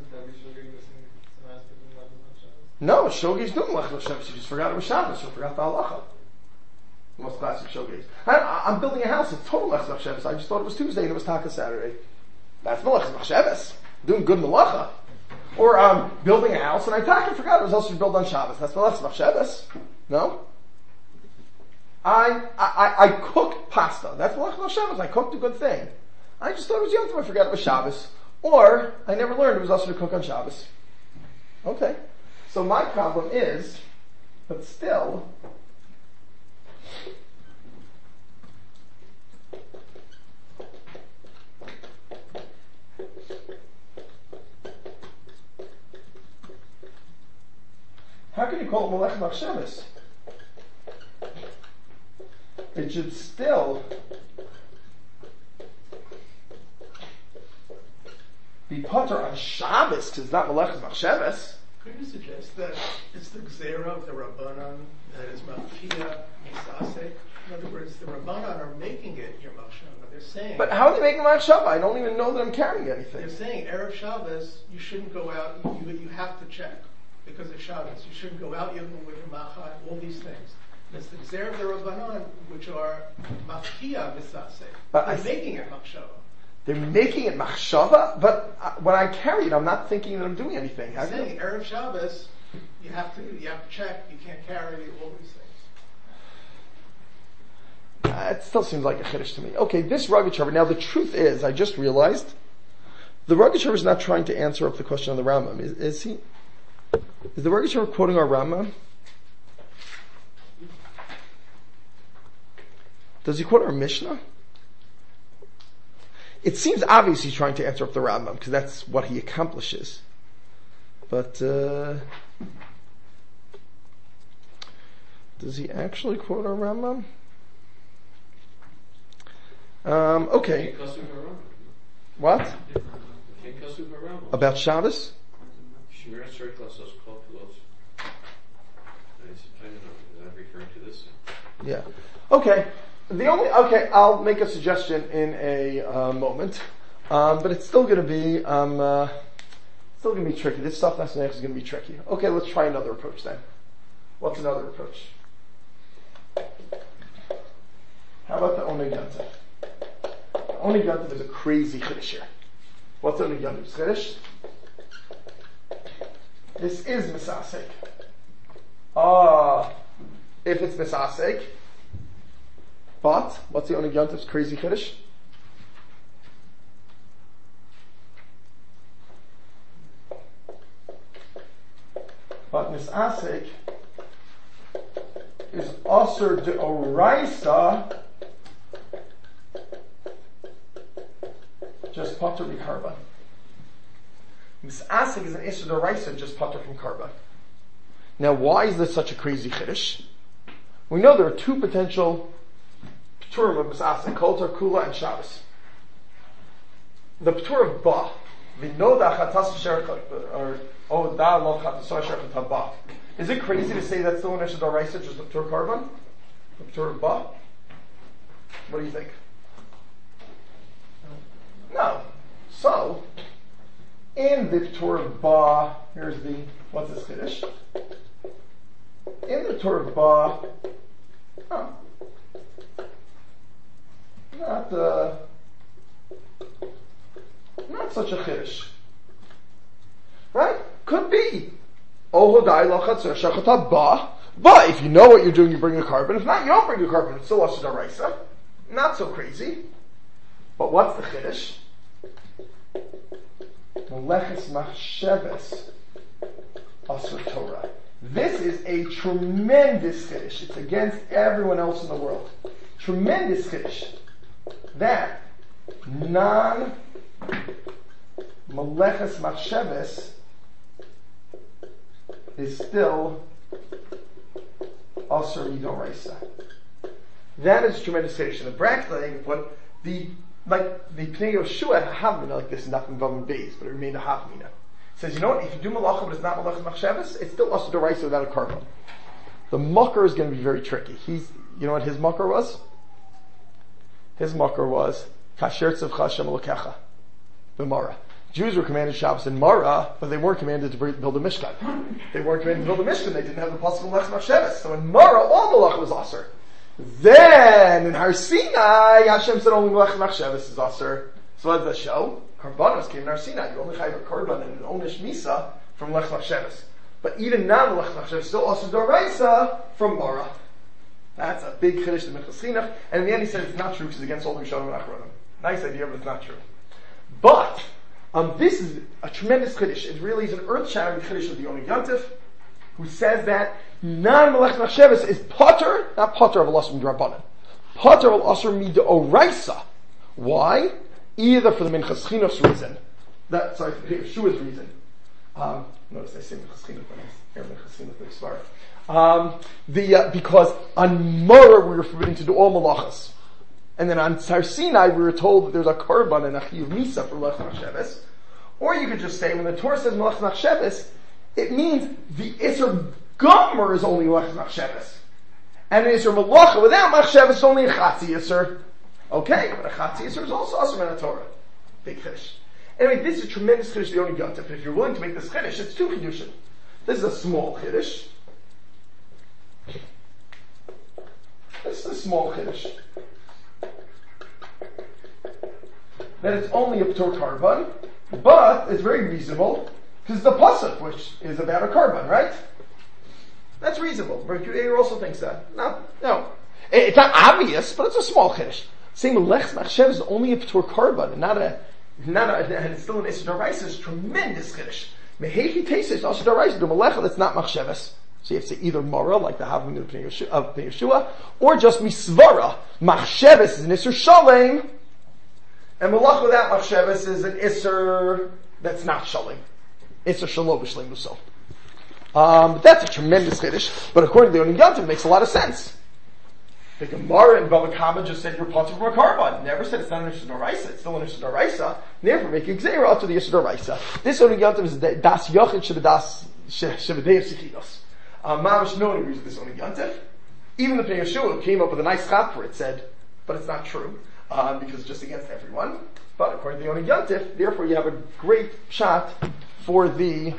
No, Shogei's doing Melech Shabbos. You just forgot it was Shabbos or forgot the halacha. Most classic Shogei's. I'm building a house. It's total Melech Shabbos. I just thought it was Tuesday and it was Taka Saturday. That's Melech Shabbos. Doing good Melacha. Or I'm building a house and I forgot it was also built on Shabbos. That's Melech Shabbos. No? I cooked pasta. That's Melech Shabbos. I cooked a good thing. I just thought it was Yom Tov. I forgot it was Shabbos. Or I never learned it was also to cook on Shabbos. Okay. So my problem is, but still, how can you call it Melech Machshavas? It should still be potter on Shabbos because it's not Melech Machshavas. Could you suggest that it's the Gzera of the Rabbanan that is Mafia Misasek? In other words, the Rabbanan are making it your Machshava. They're saying... But how are they making Machshava? I don't even know that I'm carrying anything. They're saying, Erev Shabbos, you shouldn't go out, you have to check. Because it's Shabbos. You shouldn't go out even with your Machat, all these things. And it's the Gzera of the Rabbanan, which are Mafia Misasek. They're making it Machshava. They're making it machshava, but when I carry it, I'm not thinking that I'm doing anything. I'm saying Erev Shabbos, you have to check. You can't carry all these things. It still seems like a chiddush to me. Okay, this Rogachover. Now the truth is, I just realized, the Rogachover is not trying to answer up the question on the Rambam. Is he? Is the Rogachover quoting our Rambam? Does he quote our Mishnah? It seems obvious he's trying to answer up the Rambam, because that's what he accomplishes. But, does he actually quote our Rambam? Okay. What? About Shabbos? I'm referring to this. Yeah. Okay. I'll make a suggestion in a moment, but it's still going to be tricky. This stuff that's next is going to be tricky. Okay, let's try another approach then. What's another approach? How about the Oneg Yontif? The Oneg Yontif is a crazy chiddush here. What's the Oneg Yontif's chiddush? This is misasek. If it's misasek. But, what's the Oneg Yontif's crazy chiddush? But misasek is aser de oraisa, just potter b'karban. Misasek is an aser de oraisa, just potter from karban. Now, why is this such a crazy chiddush? We know there are two potential P'turim of Misasek, Kol Kula and Shabbos. The P'tur of Ba, V'noda Chatas Sherchat, or Da Lo Chatas Sherchat Ba. Is it crazy to say that's still an Eshad Araisa, just the P'tur Karban? The P'tur of Ba? What do you think? No. So, in the P'tur of Ba, here's the, what's this chiddush? In the P'tur of Ba, not such a chiddush. Right? Could be. But if you know what you're doing, you bring a carbon. If not, you don't bring a carbon. It's still Ashad Araisa. Not so crazy. But what's the chiddush? Meleches Machshavas Asur Torah. This is a tremendous chiddush. It's against everyone else in the world. Tremendous chiddush. That non-Meleches Machshavas is still Asur Midoraisa. That is tremendous chiddush. In the bracket, but the Pnei Yoshua Havmina like this in Dafim Vav and Beis, but it remained a Havmina. Says, you know what? If you do Malacha but it's not Meleches Machshavas, it's still Asur Doraisa without a carbon. The mucker is going to be very tricky. You know what his mucker was? His mucker was Kasher tzavcha Hashem Elokecha. B'Mara. Jews were commanded Shabbos in Mara, but they weren't commanded to build a Mishkan. They weren't commanded to build a Mishkan. They didn't have the pasuk Melech Machshavas. So in Mara, all Malach was Aser. Then in Har Sinai, Hashem said only Melech Machshavas is Aser. So what does that show? Karbanos came in Har Sinai. You only have a Karban and an Onish Misa from Melech Machshavas. But even now, Melech Machshavas is still Aser Doraisa from Mara. That's a big Chiddush to Minchas Chinuch. And in the end, he said it's not true because it's against all the Rishonim and Achronim. Nice idea, but it's not true. But this is a tremendous Chiddush. It really is an earth-shattering Chiddush of the Yonah Yontif, who says that non-Melech Machshavas is potter, not potter of Al-Asr M'Drabanan, potter of Al-Asr M'Doraisa. Why? Either for the Minchas Chinuch's reason, for Yeshua's reason. Notice I say Minchas Chinuch when I hear Minchas Chinuch the Svarah. Because on Mara we were forbidden to do all malachas. And then on Har Sinai, we were told that there's a korban and a chiyuv misa for Melech Machshavas. Or you could just say, when the Torah says Melech Machshavas, it means the Isser Gomer is only Melech Machshavas. And the Isser Malacha without Machshavas is only a Chatzi Isser. Okay, but a Chatzi Isser is also Asr in the Torah. Big Chiddush. Anyway, this is a tremendous Chiddush, the Yonah Yontif. If you're willing to make this Chiddush, it's two Chiddushim. This is a small Chiddush. This is a small Chiddush. That it's only a P'tor Karban, but it's very reasonable, because it's the Pasuk, which is about a Karban, right? That's reasonable. Rabbi Yehuda also thinks that. No. It's not obvious, but it's a small Chiddush. Saying Melech Machshavas is only a P'tor Karban, and it's still an Isser D'Oraisa is tremendous Chiddush. Mehechi Tesis, Isser D'Oraisa, do Melecha, that's not Machshavas. So you have to say either Mara, like the Havim of Pnei Yeshua, or just Misvara. Machshavas is an Isser Shalem, and Malach without Machshavas is an Isser that's not Shalem. Isser Shalom B'Shlem Muso. But that's a tremendous Chiddush, but according to the Yonah Yontif, it makes a lot of sense. The Gemara in Bava Kama just said you're potter from a Karban. Never said it's not an Isser D'Oraisa. It's still an Isser D'Oraisa. Never make a Gzeira up to the Isser D'Oraisa. This Yonah Yontif is Das Yochid Shebedas Shebedei Sichidos. Mamash no one agrees with this Yonah Yontif. Even the Pnei Yeshua came up with a nice chap for it, said, but it's not true. Because it's just against everyone. But according to the Yonah Yontif, therefore you have a great shot for the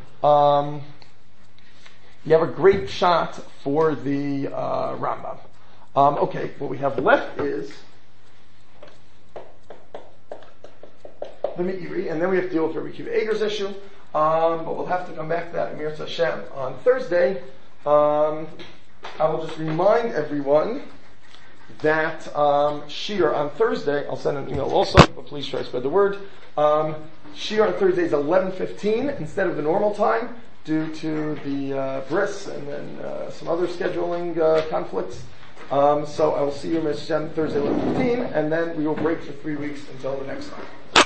Rambam. Okay, what we have left is the Meiri, and then we have to deal with Rabbi Akiva Eger's issue. But we'll have to come back to that Emir Hashem on Thursday. I will just remind everyone that Shiur on Thursday, I'll send an email also, but please try to spread the word. Shiur on Thursday is 11:15 instead of the normal time due to the bris and then some other scheduling conflicts. So I will see you Thursday 11:15, and then we will break for 3 weeks until the next time.